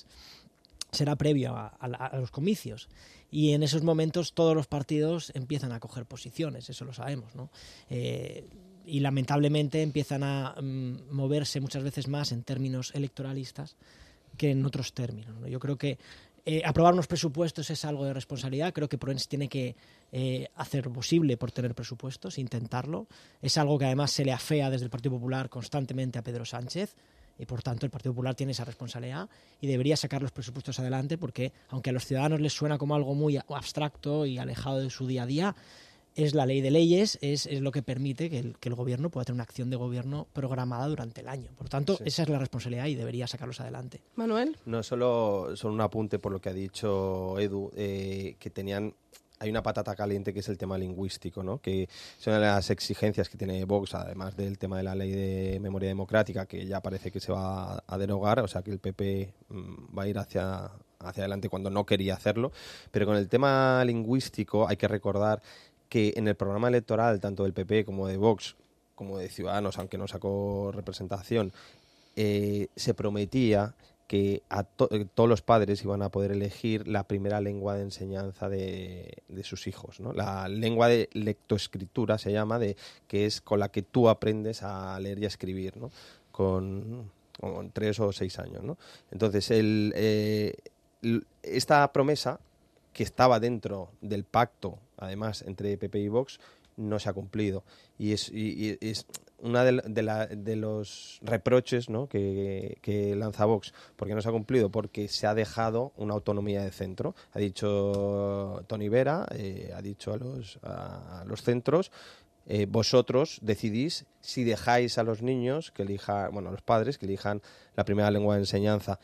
será previo a, a, a los comicios. Y en esos momentos todos los partidos empiezan a coger posiciones, eso lo sabemos, ¿no? Eh, y lamentablemente empiezan a um, moverse muchas veces más en términos electoralistas que en otros términos, ¿no? Yo creo que eh, aprobar unos presupuestos es algo de responsabilidad. Creo que Proens tiene que eh, hacer lo posible por tener presupuestos, intentarlo. Es algo que además se le afea desde el Partido Popular constantemente a Pedro Sánchez, y por tanto el Partido Popular tiene esa responsabilidad y debería sacar los presupuestos adelante, porque aunque a los ciudadanos les suena como algo muy abstracto y alejado de su día a día, es la ley de leyes, es, es lo que permite que el, que el gobierno pueda tener una acción de gobierno programada durante el año. Por tanto, sí, esa es la responsabilidad y debería sacarlos adelante. Manuel. No, solo son un apunte por lo que ha dicho Edu, eh, que tenían... Hay una patata caliente que es el tema lingüístico, ¿no? Que son una de las exigencias que tiene Vox, además del tema de la ley de memoria democrática, que ya parece que se va a derogar, o sea que el P P mmm, va a ir hacia, hacia adelante cuando no quería hacerlo. Pero con el tema lingüístico hay que recordar que en el programa electoral, tanto del P P como de Vox, como de Ciudadanos, aunque no sacó representación, eh, se prometía que a to- todos los padres iban a poder elegir la primera lengua de enseñanza de, de sus hijos, ¿no? La lengua de lectoescritura se llama, de que es con la que tú aprendes a leer y a escribir, ¿no? Con, con tres o seis años, ¿no? Entonces, el, eh, esta promesa, que estaba dentro del pacto, además, entre P P y Vox, no se ha cumplido. Y es, y, y es uno de, de, la, de los reproches, ¿no? que, que lanza Vox. ¿Por qué no se ha cumplido? Porque se ha dejado una autonomía de centro. Ha dicho Toni Vera, eh, ha dicho a los, a, a los centros, eh, vosotros decidís si dejáis a los niños que elijan, bueno, a los padres que elijan la primera lengua de enseñanza.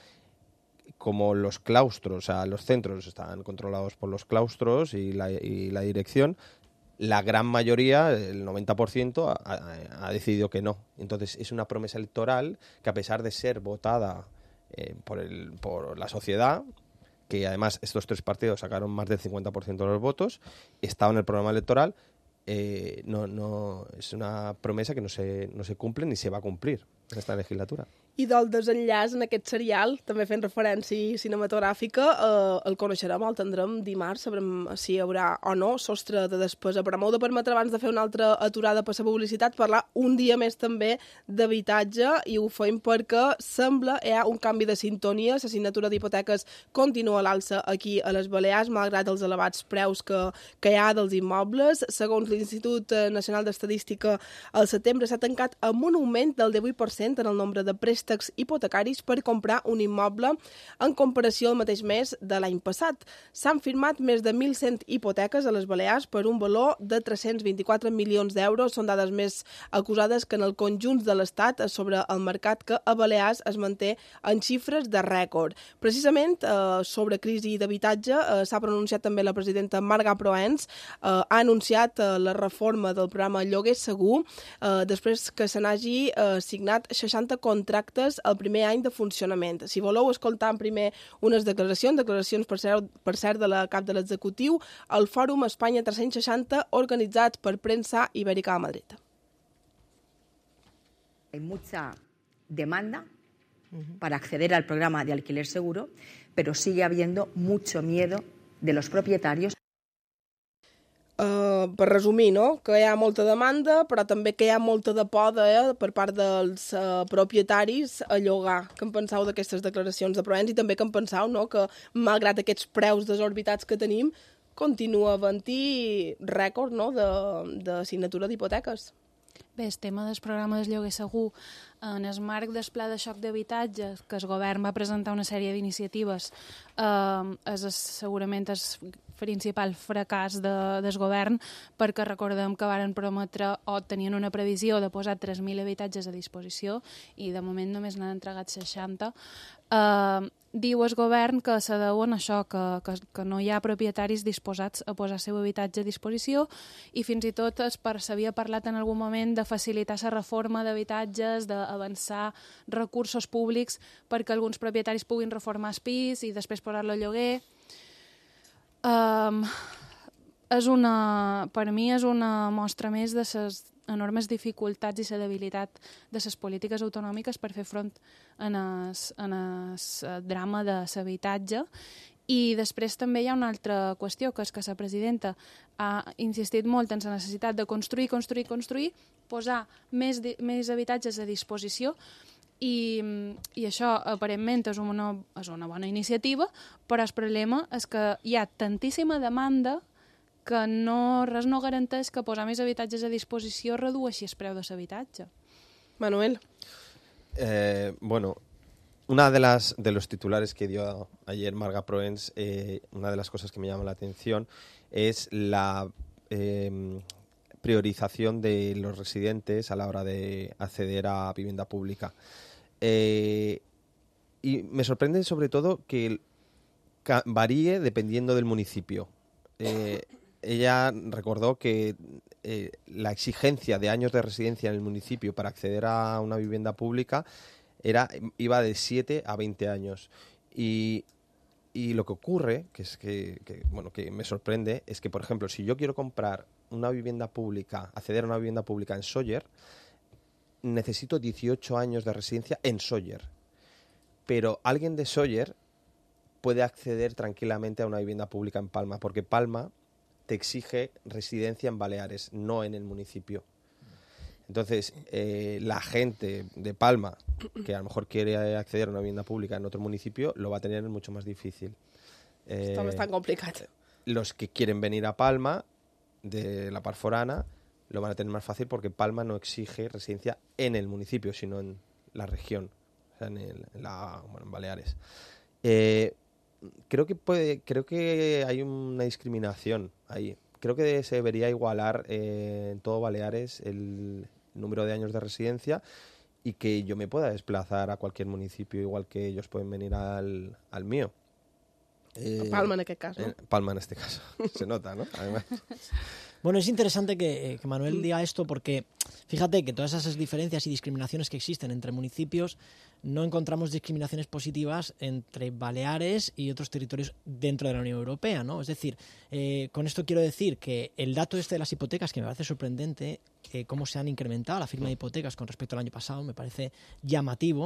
Como los claustros, o sea, los centros están controlados por los claustros y la, y la dirección, la gran mayoría, el noventa por ciento, ha, ha, ha decidido que no. Entonces es una promesa electoral que, a pesar de ser votada eh, por, el, por la sociedad, que además estos tres partidos sacaron más del cincuenta por ciento de los votos, estaba en el programa electoral, eh, no, no, és una promesa que no se, no se cumple ni se va a cumplir en esta legislatura. I del desenllaç en aquest serial, també fent referència cinematogràfica, eh, el coneixerem, el tindrem dimarts, sabrem si hi haurà o no sostre de despesa. Però m'heu de permetre, abans de fer una altra aturada per la publicitat, parlar un dia més també d'habitatge, i ho fem perquè sembla hi ha un canvi de sintonia. La signatura d'hipoteques continua a l'alça aquí a les Balears, malgrat els elevats preus que, que hi ha dels immobles. Segons l'Institut Nacional d'Estadística, al setembre s'ha tancat amb un augment del divuit per cent en el nombre de préstecs hipotecaris per comprar un immoble en comparació al mateix mes de l'any passat. S'han firmat més de mil cent hipoteques a les Balears per un valor de tres-cents vint-i-quatre milions d'euros. Són dades més acusades que en el conjunt de l'Estat sobre el mercat, que a Balears es manté en xifres de rècord. Precisament eh, sobre crisi d'habitatge eh, s'ha pronunciat també la presidenta Marga Proens, eh, ha anunciat eh, la reforma del programa Lloguer Segur, eh, després que se n'hagi eh, signat seixanta contractes el primer any de funcionament. Si voleu escoltar en primer unes declaracions, declaracions per cert, per cert de la cap de l'executiu, al Fòrum Espanya tres-cents seixanta, organitzat per Prensa Ibérica a Madrid. Hay mucha demanda para acceder al programa de alquiler seguro, pero sigue habiendo mucho miedo de los propietarios. Uh, per resumir, no? Que hi ha molta demanda, però també que hi ha molta de por de, eh, per part dels uh, propietaris a llogar. Què en penseu d'aquestes declaracions de Proens? I també què en penseu, no? Que malgrat aquests preus desorbitats que tenim, continua havent-hi rècord, no? de, de signatura d'hipoteques. Bé, el tema del programa del lloguer segur, en el marc del pla de xoc d'habitatge, que el govern va presentar una sèrie d'iniciatives, eh, és segurament el principal fracàs de, del govern, perquè recordem que varen prometre o tenien una previsió de posar tres mil habitatges a disposició i de moment només n'han entregat seixanta. Eh, diu el govern que se deuen això, que, que, que no hi ha propietaris disposats a posar el seu habitatge a disposició, i fins i tot s'havia parlat en algun moment de facilitar la reforma d'habitatges, d'avançar recursos públics perquè alguns propietaris puguin reformar el pis i després posar-lo a lloguer. Um, és una, per mi és una mostra més de les enormes dificultats i la debilitat de les polítiques autonòmiques per fer front en el, en el drama de l'habitatge. I després també hi ha una altra qüestió, que és que la presidenta ha insistit molt en la necessitat de construir, construir, construir, posar més, més habitatges a disposició. I, i això aparentment és una, és una bona iniciativa, però el problema és que hi ha tantíssima demanda que no, res no garanteix que posar més habitatges a disposició redueixi el preu de l'habitatge. Manuel. Eh, bueno, una de las de los titulares que dio ayer Marga Proens, eh, una de las cosas que me llama la atención es la eh, priorización de los residentes a la hora de acceder a vivienda pública. Eh, y me sorprende sobre todo que varíe dependiendo del municipio. Eh, ella recordó que eh, la exigencia de años de residencia en el municipio para acceder a una vivienda pública era, iba de siete a veinte años. Y, y lo que ocurre, que es que, que, bueno, que me sorprende, es que, por ejemplo, si yo quiero comprar una vivienda pública, acceder a una vivienda pública en Sóller, necesito dieciocho años de residencia en Sóller. Pero alguien de Sóller puede acceder tranquilamente a una vivienda pública en Palma, porque Palma te exige residencia en Baleares, no en el municipio. Entonces, eh, la gente de Palma, que a lo mejor quiere acceder a una vivienda pública en otro municipio, lo va a tener mucho más difícil. Eh, Esto es tan complicado. Los que quieren venir a Palma, de la part forana, lo van a tener más fácil porque Palma no exige residencia en el municipio, sino en la región, o sea, en, el, en, la, bueno, en Baleares. Eh, creo que puede, creo que hay una discriminación ahí. Creo que se debería igualar eh, en todo Baleares el número de años de residencia y que yo me pueda desplazar a cualquier municipio igual que ellos pueden venir al, al mío. Eh, Palma en aquest cas, no? Eh, Palma en este caso. Se nota, ¿no? Además. Bueno, es interesante que, que Manuel diga esto porque fíjate que todas esas diferencias y discriminaciones que existen entre municipios, no encontramos discriminaciones positivas entre Baleares y otros territorios dentro de la Unión Europea, ¿no? Es decir, eh, con esto quiero decir que el dato este de las hipotecas, que me parece sorprendente, eh, cómo se han incrementado la firma de hipotecas con respecto al año pasado, me parece llamativo.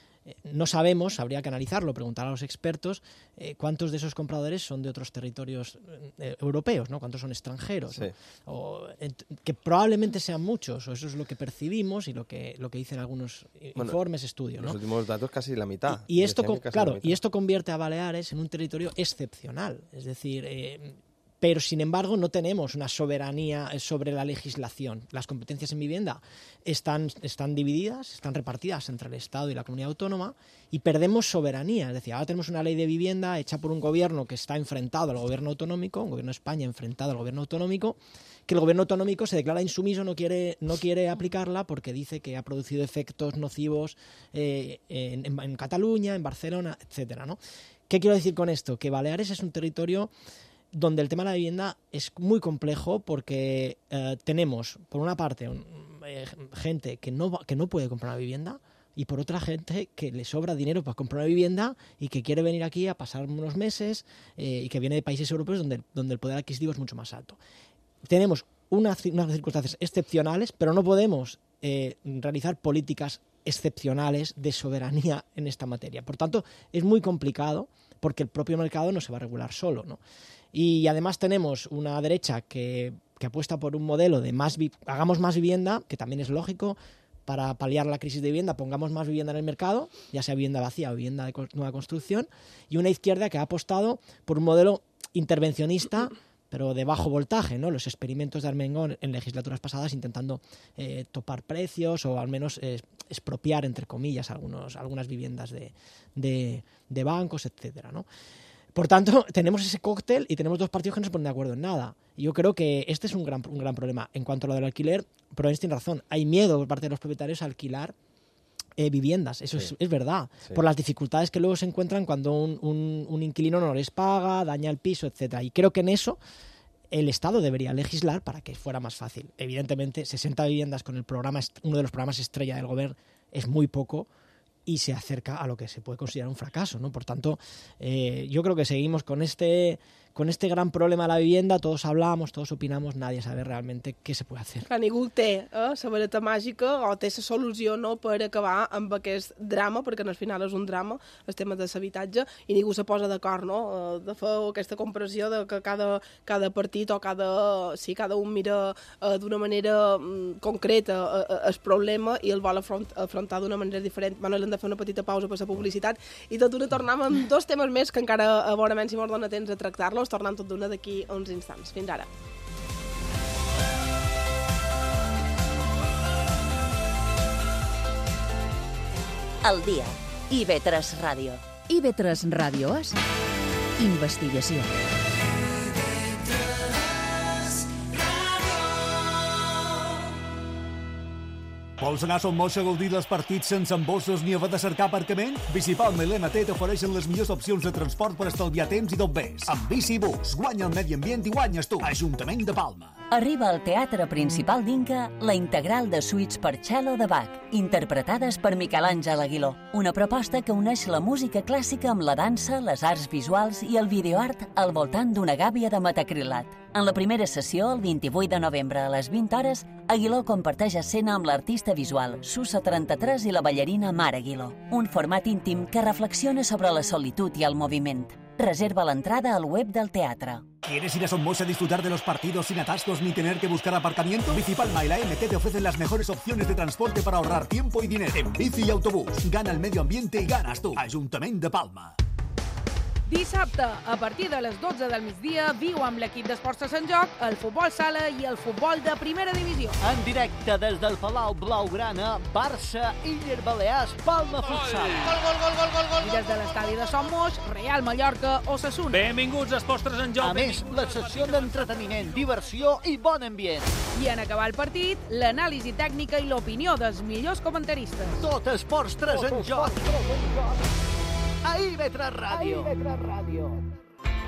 No sabemos, habría que analizarlo, preguntar a los expertos eh, cuántos de esos compradores son de otros territorios eh, europeos, ¿no? Cuántos son extranjeros, sí. ¿no? O, eh, que probablemente sean muchos, o eso es lo que percibimos y lo que, lo que dicen algunos bueno, informes, estudios, ¿no? Los últimos datos casi la mitad. Y, y esto, con, claro, mitad. y esto convierte a Baleares en un territorio excepcional, es decir... Eh, pero, sin embargo, no tenemos una soberanía sobre la legislación. Las competencias en vivienda están, están divididas, están repartidas entre el Estado y la comunidad autónoma y perdemos soberanía. Es decir, ahora tenemos una ley de vivienda hecha por un gobierno que está enfrentado al gobierno autonómico, un gobierno de España enfrentado al gobierno autonómico, que el gobierno autonómico se declara insumiso, no quiere, no quiere aplicarla porque dice que ha producido efectos nocivos eh, en, en, en Cataluña, en Barcelona, etcétera, ¿no? ¿Qué quiero decir con esto? Que Baleares es un territorio donde el tema de la vivienda es muy complejo porque eh, tenemos, por una parte, un, eh, gente que no, que no puede comprar una vivienda y por otra gente que le sobra dinero para comprar una vivienda y que quiere venir aquí a pasar unos meses eh, y que viene de países europeos donde, donde el poder adquisitivo es mucho más alto. Tenemos unas, unas circunstancias excepcionales, pero no podemos eh, realizar políticas excepcionales de soberanía en esta materia. Por tanto, es muy complicado porque el propio mercado no se va a regular solo, ¿no? Y además tenemos una derecha que, que apuesta por un modelo de más vi- hagamos más vivienda, que también es lógico, para paliar la crisis de vivienda, pongamos más vivienda en el mercado, ya sea vivienda vacía o vivienda de co- nueva construcción, y una izquierda que ha apostado por un modelo intervencionista, pero de bajo voltaje, ¿no? Los experimentos de Armengol en legislaturas pasadas intentando eh, topar precios o al menos eh, expropiar, entre comillas, algunos, algunas viviendas de, de, de bancos, etcétera, ¿no? Por tanto, tenemos ese cóctel y tenemos dos partidos que no se ponen de acuerdo en nada. Y yo creo que este es un gran, un gran problema. En cuanto a lo del alquiler, Proens tiene razón. Hay miedo por parte de los propietarios a alquilar eh, viviendas. Eso sí. es, es verdad. Sí. Por las dificultades que luego se encuentran cuando un, un, un inquilino no les paga, daña el piso, etcétera. Y creo que en eso el Estado debería legislar para que fuera más fácil. Evidentemente, sesenta viviendas con el programa, uno de los programas estrella del gobierno es muy poco, y se acerca a lo que se puede considerar un fracaso, ¿no? Por tanto, eh, yo creo que seguimos con este, con este gran problema de la vivienda, todos hablamos, todos opinamos, nadie sabe realmente què se pot fer. Clar, ningú té eh, la vareta màgica o té la solució no, per acabar amb aquest drama, perquè al final és un drama, el tema de l'habitatge, i ningú se posa d'acord, no?, de fer aquesta comparació de que cada, cada partit o cada, sí, cada un mira eh, d'una manera mm, concreta eh, el problema i el vol afront, afrontar d'una manera diferent. Bueno, hem de fer una petita pausa per la publicitat i tot d'una tornem amb dos temes més que encara a veure si mos dona temps a tractar-los, tornant tot d'una d'aquí a uns instants. Fins ara. El dia. I V tres Ràdio. I V tres Ràdio és investigació. Vols anar a Son Moix a gaudir dels partits sense embossos ni haver de cercar aparcament? Bicipalma i l'M T t'ofereixen les millors opcions de transport per estalviar temps i tot més. Amb Bicibus, guanya el medi ambient i guanyes tu. Ajuntament de Palma. Arriba al Teatre Principal d'Inca la integral de suites per cello de Bach, interpretades per Miquel Àngel Aguiló. Una proposta que uneix la música clàssica amb la dansa, les arts visuals i el videoart al voltant d'una gàbia de metacrilat. En la primera sessió, el vint-i-vuit de novembre a les vint hores, Aguiló comparteix escena amb l'artista visual Susa trenta-tres i la ballarina Mar Aguiló. Un format íntim que reflexiona sobre la solitud i el moviment. Reserva l'entrada al web del teatre. ¿Quieres ir a Son Moix a disfrutar de los partidos sin atascos ni tener que buscar aparcamiento? Bicipalma y la M T te ofrecen las mejores opciones de transporte para ahorrar tiempo y dinero. En bici y autobús, gana el medio ambiente y ganas tú. Ajuntament de Palma. Dissabte, a partir de les dotze del migdia, viu amb l'equip d'Esports de Sant Joc el futbol sala i el futbol de primera divisió. En directe des del Palau Blaugrana, Barça, Iller Balears, Palma Futsal. Gol, gol, gol, gol, gol, gol. I des de l'estadi de Son Moix, Real Mallorca o Osasuna. Benvinguts a Esports de Sant Joc. A més, la secció d'entreteniment, diversió i bon ambient. I en acabar el partit, l'anàlisi tècnica i l'opinió dels millors comentaristes. Tot Esports tres en joc. A I V tres Ràdio. A I V tres Ràdio.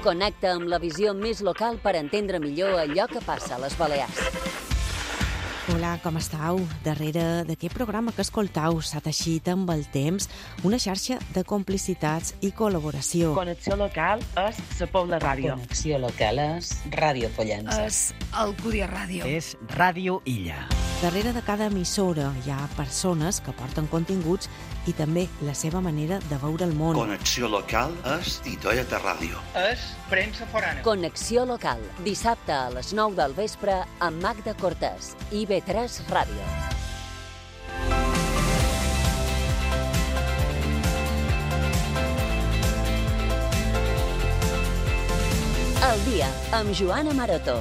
Connecta amb la visió més local per entendre millor allò que passa a les Balears. Hola, com estàu? Darrere d'aquest programa que escoltau s'ha teixit amb el temps una xarxa de complicitats i col·laboració. Connexió local és la Pobla Ràdio. Connexió local és Ràdio Pollença. És Alcúdia Ràdio. És Ràdio Illa. Darrere de cada emissora hi ha persones que porten continguts i també la seva manera de veure el món. Connexió local és Titoieta Ràdio. És Premsa Forana. Connexió local, dissabte a les nou del vespre amb Magda Cortés, I B tres Ràdio. El dia amb Joana Maroto.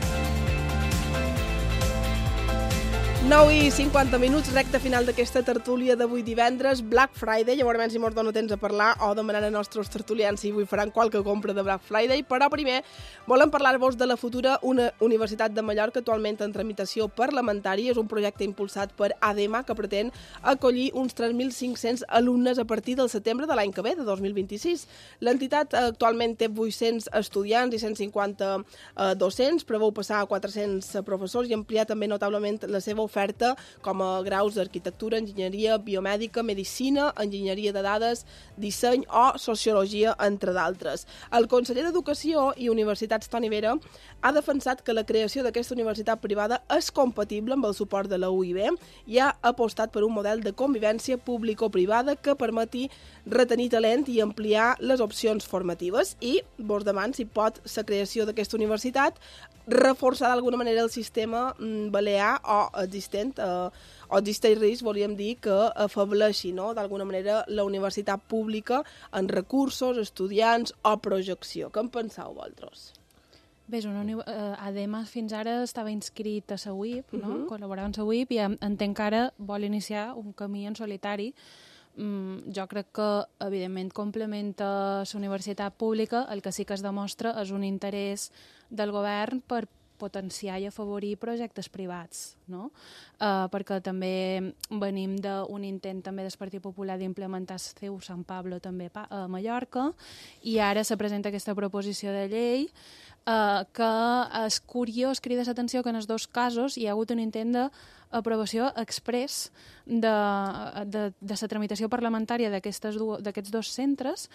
nou i cinquanta minuts, recta final d'aquesta tertúlia d'avui divendres, Black Friday. Llavors, si mos dona temps a parlar o demanar a nostres tertulians si avui faran qualque compra de Black Friday. Però primer volem parlar-vos de la futura una Universitat de Mallorca, actualment en tramitació parlamentària. És un projecte impulsat per ADEMA que pretén acollir uns tres mil cinc-cents alumnes a partir del setembre de l'any que ve, de dos mil vint-i-sis. L'entitat actualment té vuit-cents estudiants i cent cinquanta eh, docents, preveu passar a quatre-cents professors i ampliar també notablement la seva oferta com a graus d'arquitectura, enginyeria biomèdica, medicina, enginyeria de dades, disseny o sociologia, entre d'altres. El conseller d'Educació i Universitats, Toni Vera, ha defensat que la creació d'aquesta universitat privada és compatible amb el suport de la U I B i ha apostat per un model de convivència público-privada que permeti retenir talent i ampliar les opcions formatives. I vos deman si pot la creació d'aquesta universitat reforçar d'alguna manera el sistema balear o existent, eh, o existeix risc, volíem dir, que afableixi, no?, d'alguna manera la universitat pública en recursos, estudiants o projecció. Què en penseu, vosaltres? Bé, una uni... ADEMA fins ara estava inscrit a la U I P, no? Mhm. Col·laborava amb la U I P i entenc que ara vol iniciar un camí en solitari. Mm, jo crec que, evidentment, complementa la universitat pública. El que sí que es demostra és un interès del govern per potenciar i afavorir projectes privats, no? Uh, perquè també venim d'un intent també del Partit Popular d'implementar el C E U Sant Pablo també a Mallorca, i ara se presenta aquesta proposició de llei uh, que és curiós, crida l'atenció que en els dos casos hi ha hagut un intent d'aprovació express de, de, de la tramitació parlamentària d'aquests dos centres.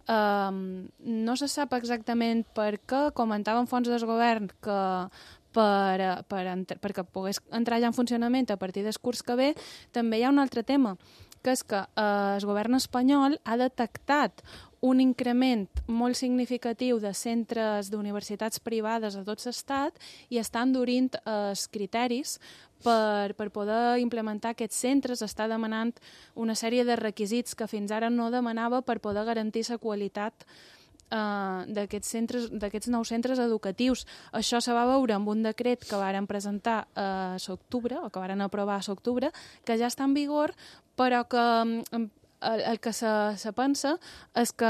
Um, no se sap exactament per què, comentaven fonts del govern que per, per, perquè pogués entrar ja en funcionament a partir del curs que ve. També hi ha un altre tema, que és que eh, el govern espanyol ha detectat un increment molt significatiu de centres d'universitats privades a tot l'estat i està endurint els criteris per, per poder implementar aquests centres. Està demanant una sèrie de requisits que fins ara no demanava per poder garantir la qualitat Uh, d'aquests centres, d'aquests nous centres educatius. Això se va veure amb un decret que varen presentar a l'octubre, o que varen aprovar a l'octubre, que ja està en vigor, però que um, el, el que se, se pensa és que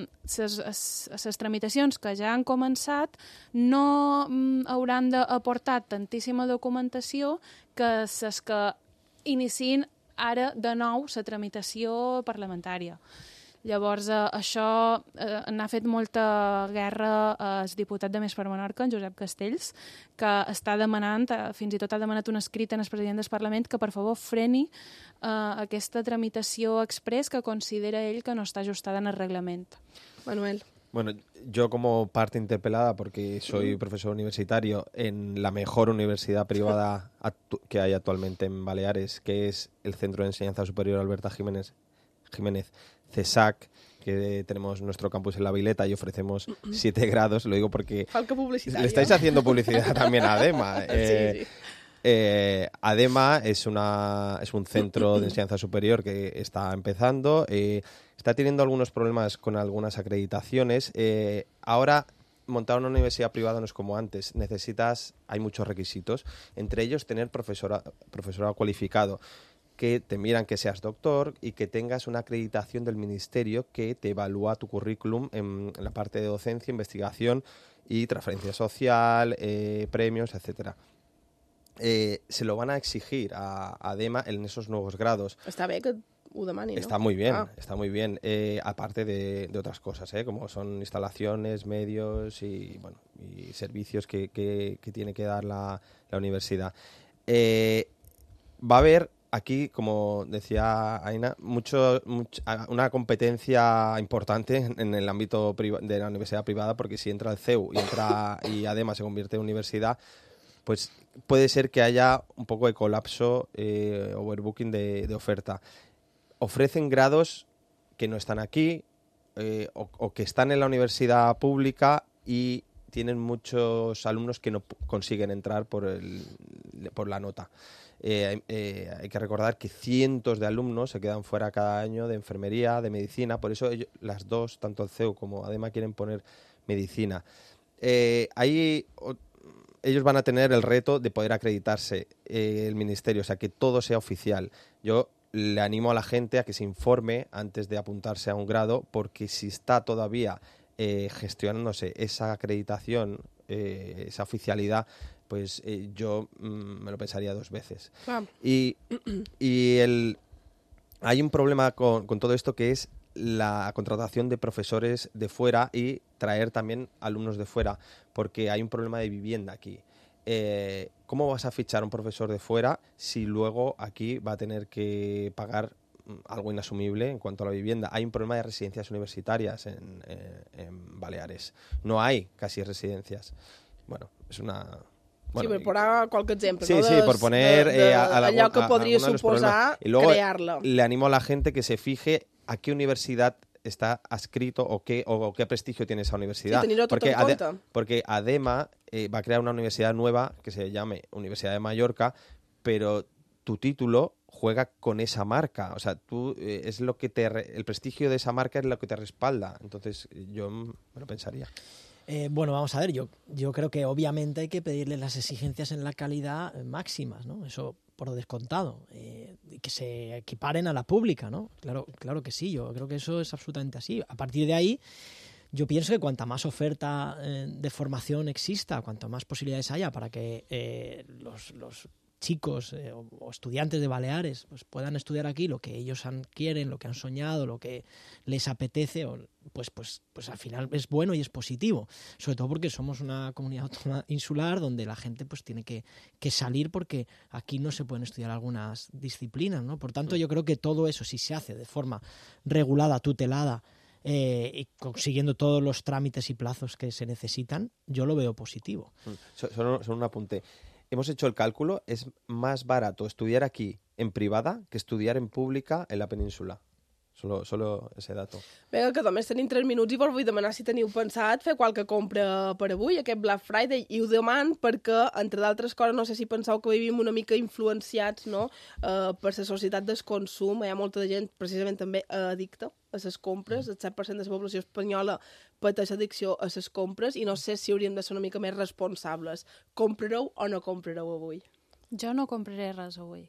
les tramitacions que ja han començat no um, hauran d'aportar tantíssima documentació que les que iniciïn ara de nou la tramitació parlamentària. Llavors, eh, això eh, n'ha fet molta guerra el diputat de Més per Menorca, en Josep Castells, que està demanant, eh, fins i tot ha demanat un escrit en el president del Parlament que, per favor, freni eh, aquesta tramitació express que considera ell que no està ajustada en el reglament. Manuel. Bueno, yo como parte interpelada, porque soy profesor universitario en la mejor universidad privada que hay actualmente en Baleares, que es el Centro de Enseñanza Superior Alberta Jiménez, Jiménez CESAC, que tenemos nuestro campus en La Vileta y ofrecemos siete grados, lo digo porque le estáis haciendo publicidad también a ADEMA. Eh, sí, sí. Eh, ADEMA es, una, es un centro de enseñanza superior que está empezando, eh, está teniendo algunos problemas con algunas acreditaciones. Eh, ahora, montar una universidad privada no es como antes, necesitas, hay muchos requisitos, entre ellos tener profesora, profesorado cualificado, que te miran que seas doctor y que tengas una acreditación del ministerio que te evalúa tu currículum en, en la parte de docencia, investigación y transferencia social, eh, premios, etcétera. Eh, se lo van a exigir a, a ADEMA en esos nuevos grados. Està bé que ho demani, no? Está muy bien, ah. está muy bien. Eh, aparte de, de otras cosas, ¿eh? Como son instalaciones, medios y, bueno, y servicios que, que, que tiene que dar la, la universidad. Eh, va a haber aquí, como decía Aina, mucho, mucho, una competencia importante en, en el ámbito de la universidad privada, porque si entra el C E U y, entra, y además se convierte en universidad, pues puede ser que haya un poco de colapso, eh, overbooking de, de oferta. Ofrecen grados que no están aquí eh, o, o que están en la universidad pública y tienen muchos alumnos que no consiguen entrar por, el, por la nota. Eh, eh, hay que recordar que cientos de alumnos se quedan fuera cada año de enfermería, de medicina, por eso ellos, las dos, tanto el C E U como ADEMA, quieren poner medicina. Eh, ahí o, ellos van a tener el reto de poder acreditarse eh, el ministerio, o sea, que todo sea oficial. Yo le animo a la gente a que se informe antes de apuntarse a un grado, porque si está todavía eh, gestionándose esa acreditación, eh, esa oficialidad, pues eh, yo mm, me lo pensaría dos veces. Ah. Y, y el, hay un problema con, con todo esto, que es la contratación de profesores de fuera y traer también alumnos de fuera, porque hay un problema de vivienda aquí. Eh, ¿Cómo vas a fichar a un profesor de fuera si luego aquí va a tener que pagar algo inasumible en cuanto a la vivienda? Hay un problema de residencias universitarias en, eh, en Baleares. No hay casi residencias. Bueno, es una... Bueno, sí, per posar qualque exemple, sí, no? Sí, de, por poner de, de, eh, a, a la, allò que a, podria a suposar y luego crear-la. Le animo a la gente que se fije a qué universidad está adscrito o qué, o, o qué prestigio tiene esa universidad. Sí, tenir-ho tot porque en Ade compte. Porque ADEMA eh, va a crear una universidad nueva que se llame Universidad de Mallorca, pero tu título juega con esa marca. O sea, tú eh, es lo que te re el prestigio de esa marca es lo que te respalda. Entonces, yo me lo pensaría. Eh, bueno, vamos a ver, yo, yo creo que obviamente hay que pedirle las exigencias en la calidad máximas, ¿no? Eso por descontado, eh, que se equiparen a la pública, ¿no? Claro, claro que sí, yo creo que eso es absolutamente así. A partir de ahí, yo pienso que cuanta más oferta eh, de formación exista, cuanto más posibilidades haya para que eh, los, los chicos eh, o, o estudiantes de Baleares pues puedan estudiar aquí lo que ellos han, quieren, lo que han soñado, lo que les apetece, o, pues, pues, pues al final es bueno y es positivo, sobre todo porque somos una comunidad autónoma insular donde la gente pues tiene que, que salir porque aquí no se pueden estudiar algunas disciplinas, ¿no? Por tanto, yo creo que todo eso, si se hace de forma regulada, tutelada, Eh, y consiguiendo todos los trámites y plazos que se necesitan, yo lo veo positivo. Solo, solo un apunte. Hemos hecho el cálculo, es más barato estudiar aquí en privada que estudiar en pública en la península. Solo, solo ese dato. Bé, que només tenim tres minuts i vos vull demanar si teniu pensat fer qualque compra per avui, aquest Black Friday, i ho deman perquè, entre d'altres coses, no sé si penseu que vivim una mica influenciats, no?, eh, per la societat del consum. Hi ha molta de gent, precisament també, addicta a les compres. El set per cent de la població espanyola pateix addicció a les compres i no sé si hauríem de ser una mica més responsables. Comprareu o no comprareu avui? Jo no compraré res avui.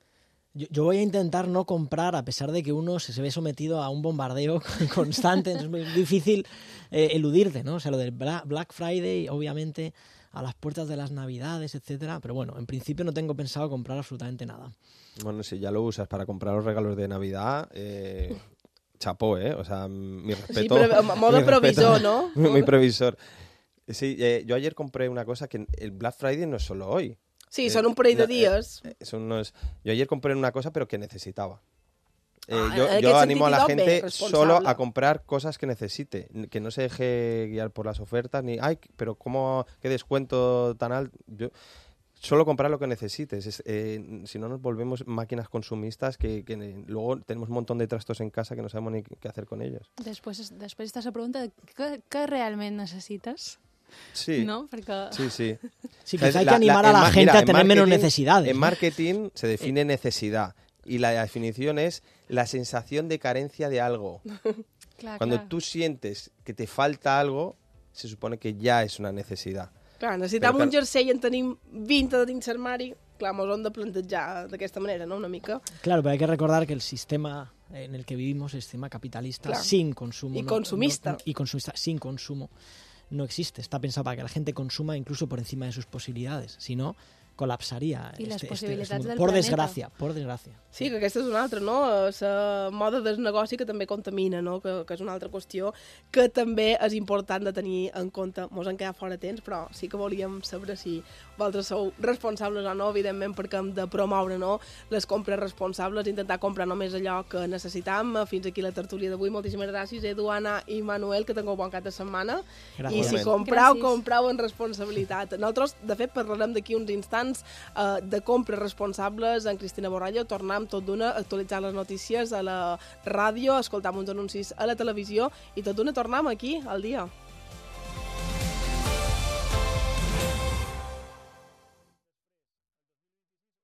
Yo, yo voy a intentar no comprar, a pesar de que uno se, se ve sometido a un bombardeo constante. Es muy difícil eh, eludirte, ¿no? O sea, lo del Black Friday, obviamente, a las puertas de las Navidades, etcétera. Pero bueno, en principio no tengo pensado comprar absolutamente nada. Bueno, si ya lo usas para comprar los regalos de Navidad, eh, chapó, ¿eh? O sea, mi respeto. Sí, pero modo provisor, ¿no? Mi previsor. Sí, eh, yo ayer compré una cosa que el Black Friday no es solo hoy. Sí, son un parell de dies. Eh, eh, son unos... Yo ayer compré una cosa, pero que necesitaba. Eh, ah, yo yo animo a la gente solo a comprar cosas que necesite, que no se deje guiar por las ofertas, ni, ay, pero cómo, qué descuento tan alto. Yo, solo comprar lo que necesites. Es, eh, si no nos volvemos máquinas consumistas que, que luego tenemos un montón de trastos en casa que no sabemos ni qué hacer con ellos. Després, després estàs a pregunta, què, què realment necessites? Sí, ¿no? Porque... sí, sí. Sí, quizá hay que animar la, la, a la gente mira, a tener menos necesidades. En marketing se define necesidad y la definición es la sensación de carencia de algo. Clar, Cuando clar. tú sientes que te falta algo, se supone que ya es una necesidad. Clar, necessitam un jersei i en tenim vint de dins l'armari. Clar, mos hem de plantejar d'aquesta manera, ¿no? Una mica. Claro, pero hay que recordar que el sistema en el que vivimos, el sistema capitalista, claro. sin consumo... Y no, consumista. No, no, y consumista, sin consumo, no existe. Está pensado para que la gente consuma incluso por encima de sus posibilidades. Si no, colapsaria. I les este, possibilitats este, este del por planeta. desgràcia, por desgràcia. Sí, que aquesta és una altra, no? La moda del negoci que també contamina, no? Que, que és una altra qüestió que també és important de tenir en compte. Mos en queda fora temps, però sí que volíem saber si vosaltres sou responsables o no, evidentment, perquè hem de promoure, no?, les compres responsables, intentar comprar només allò que necessitam. Fins aquí la tertúlia d'avui. Moltíssimes gràcies, Edu, Anna i Manuel, que tingueu bon cap de setmana. Gràcies. I si comprau, comprau en responsabilitat. Nosaltres, de fet, parlarem d'aquí uns instants eh, de compres responsables. En Cristina Borrallo tornem tot d'una a actualitzar les notícies a la ràdio, escoltar uns anuncis a la televisió i tot d'una tornem aquí al dia.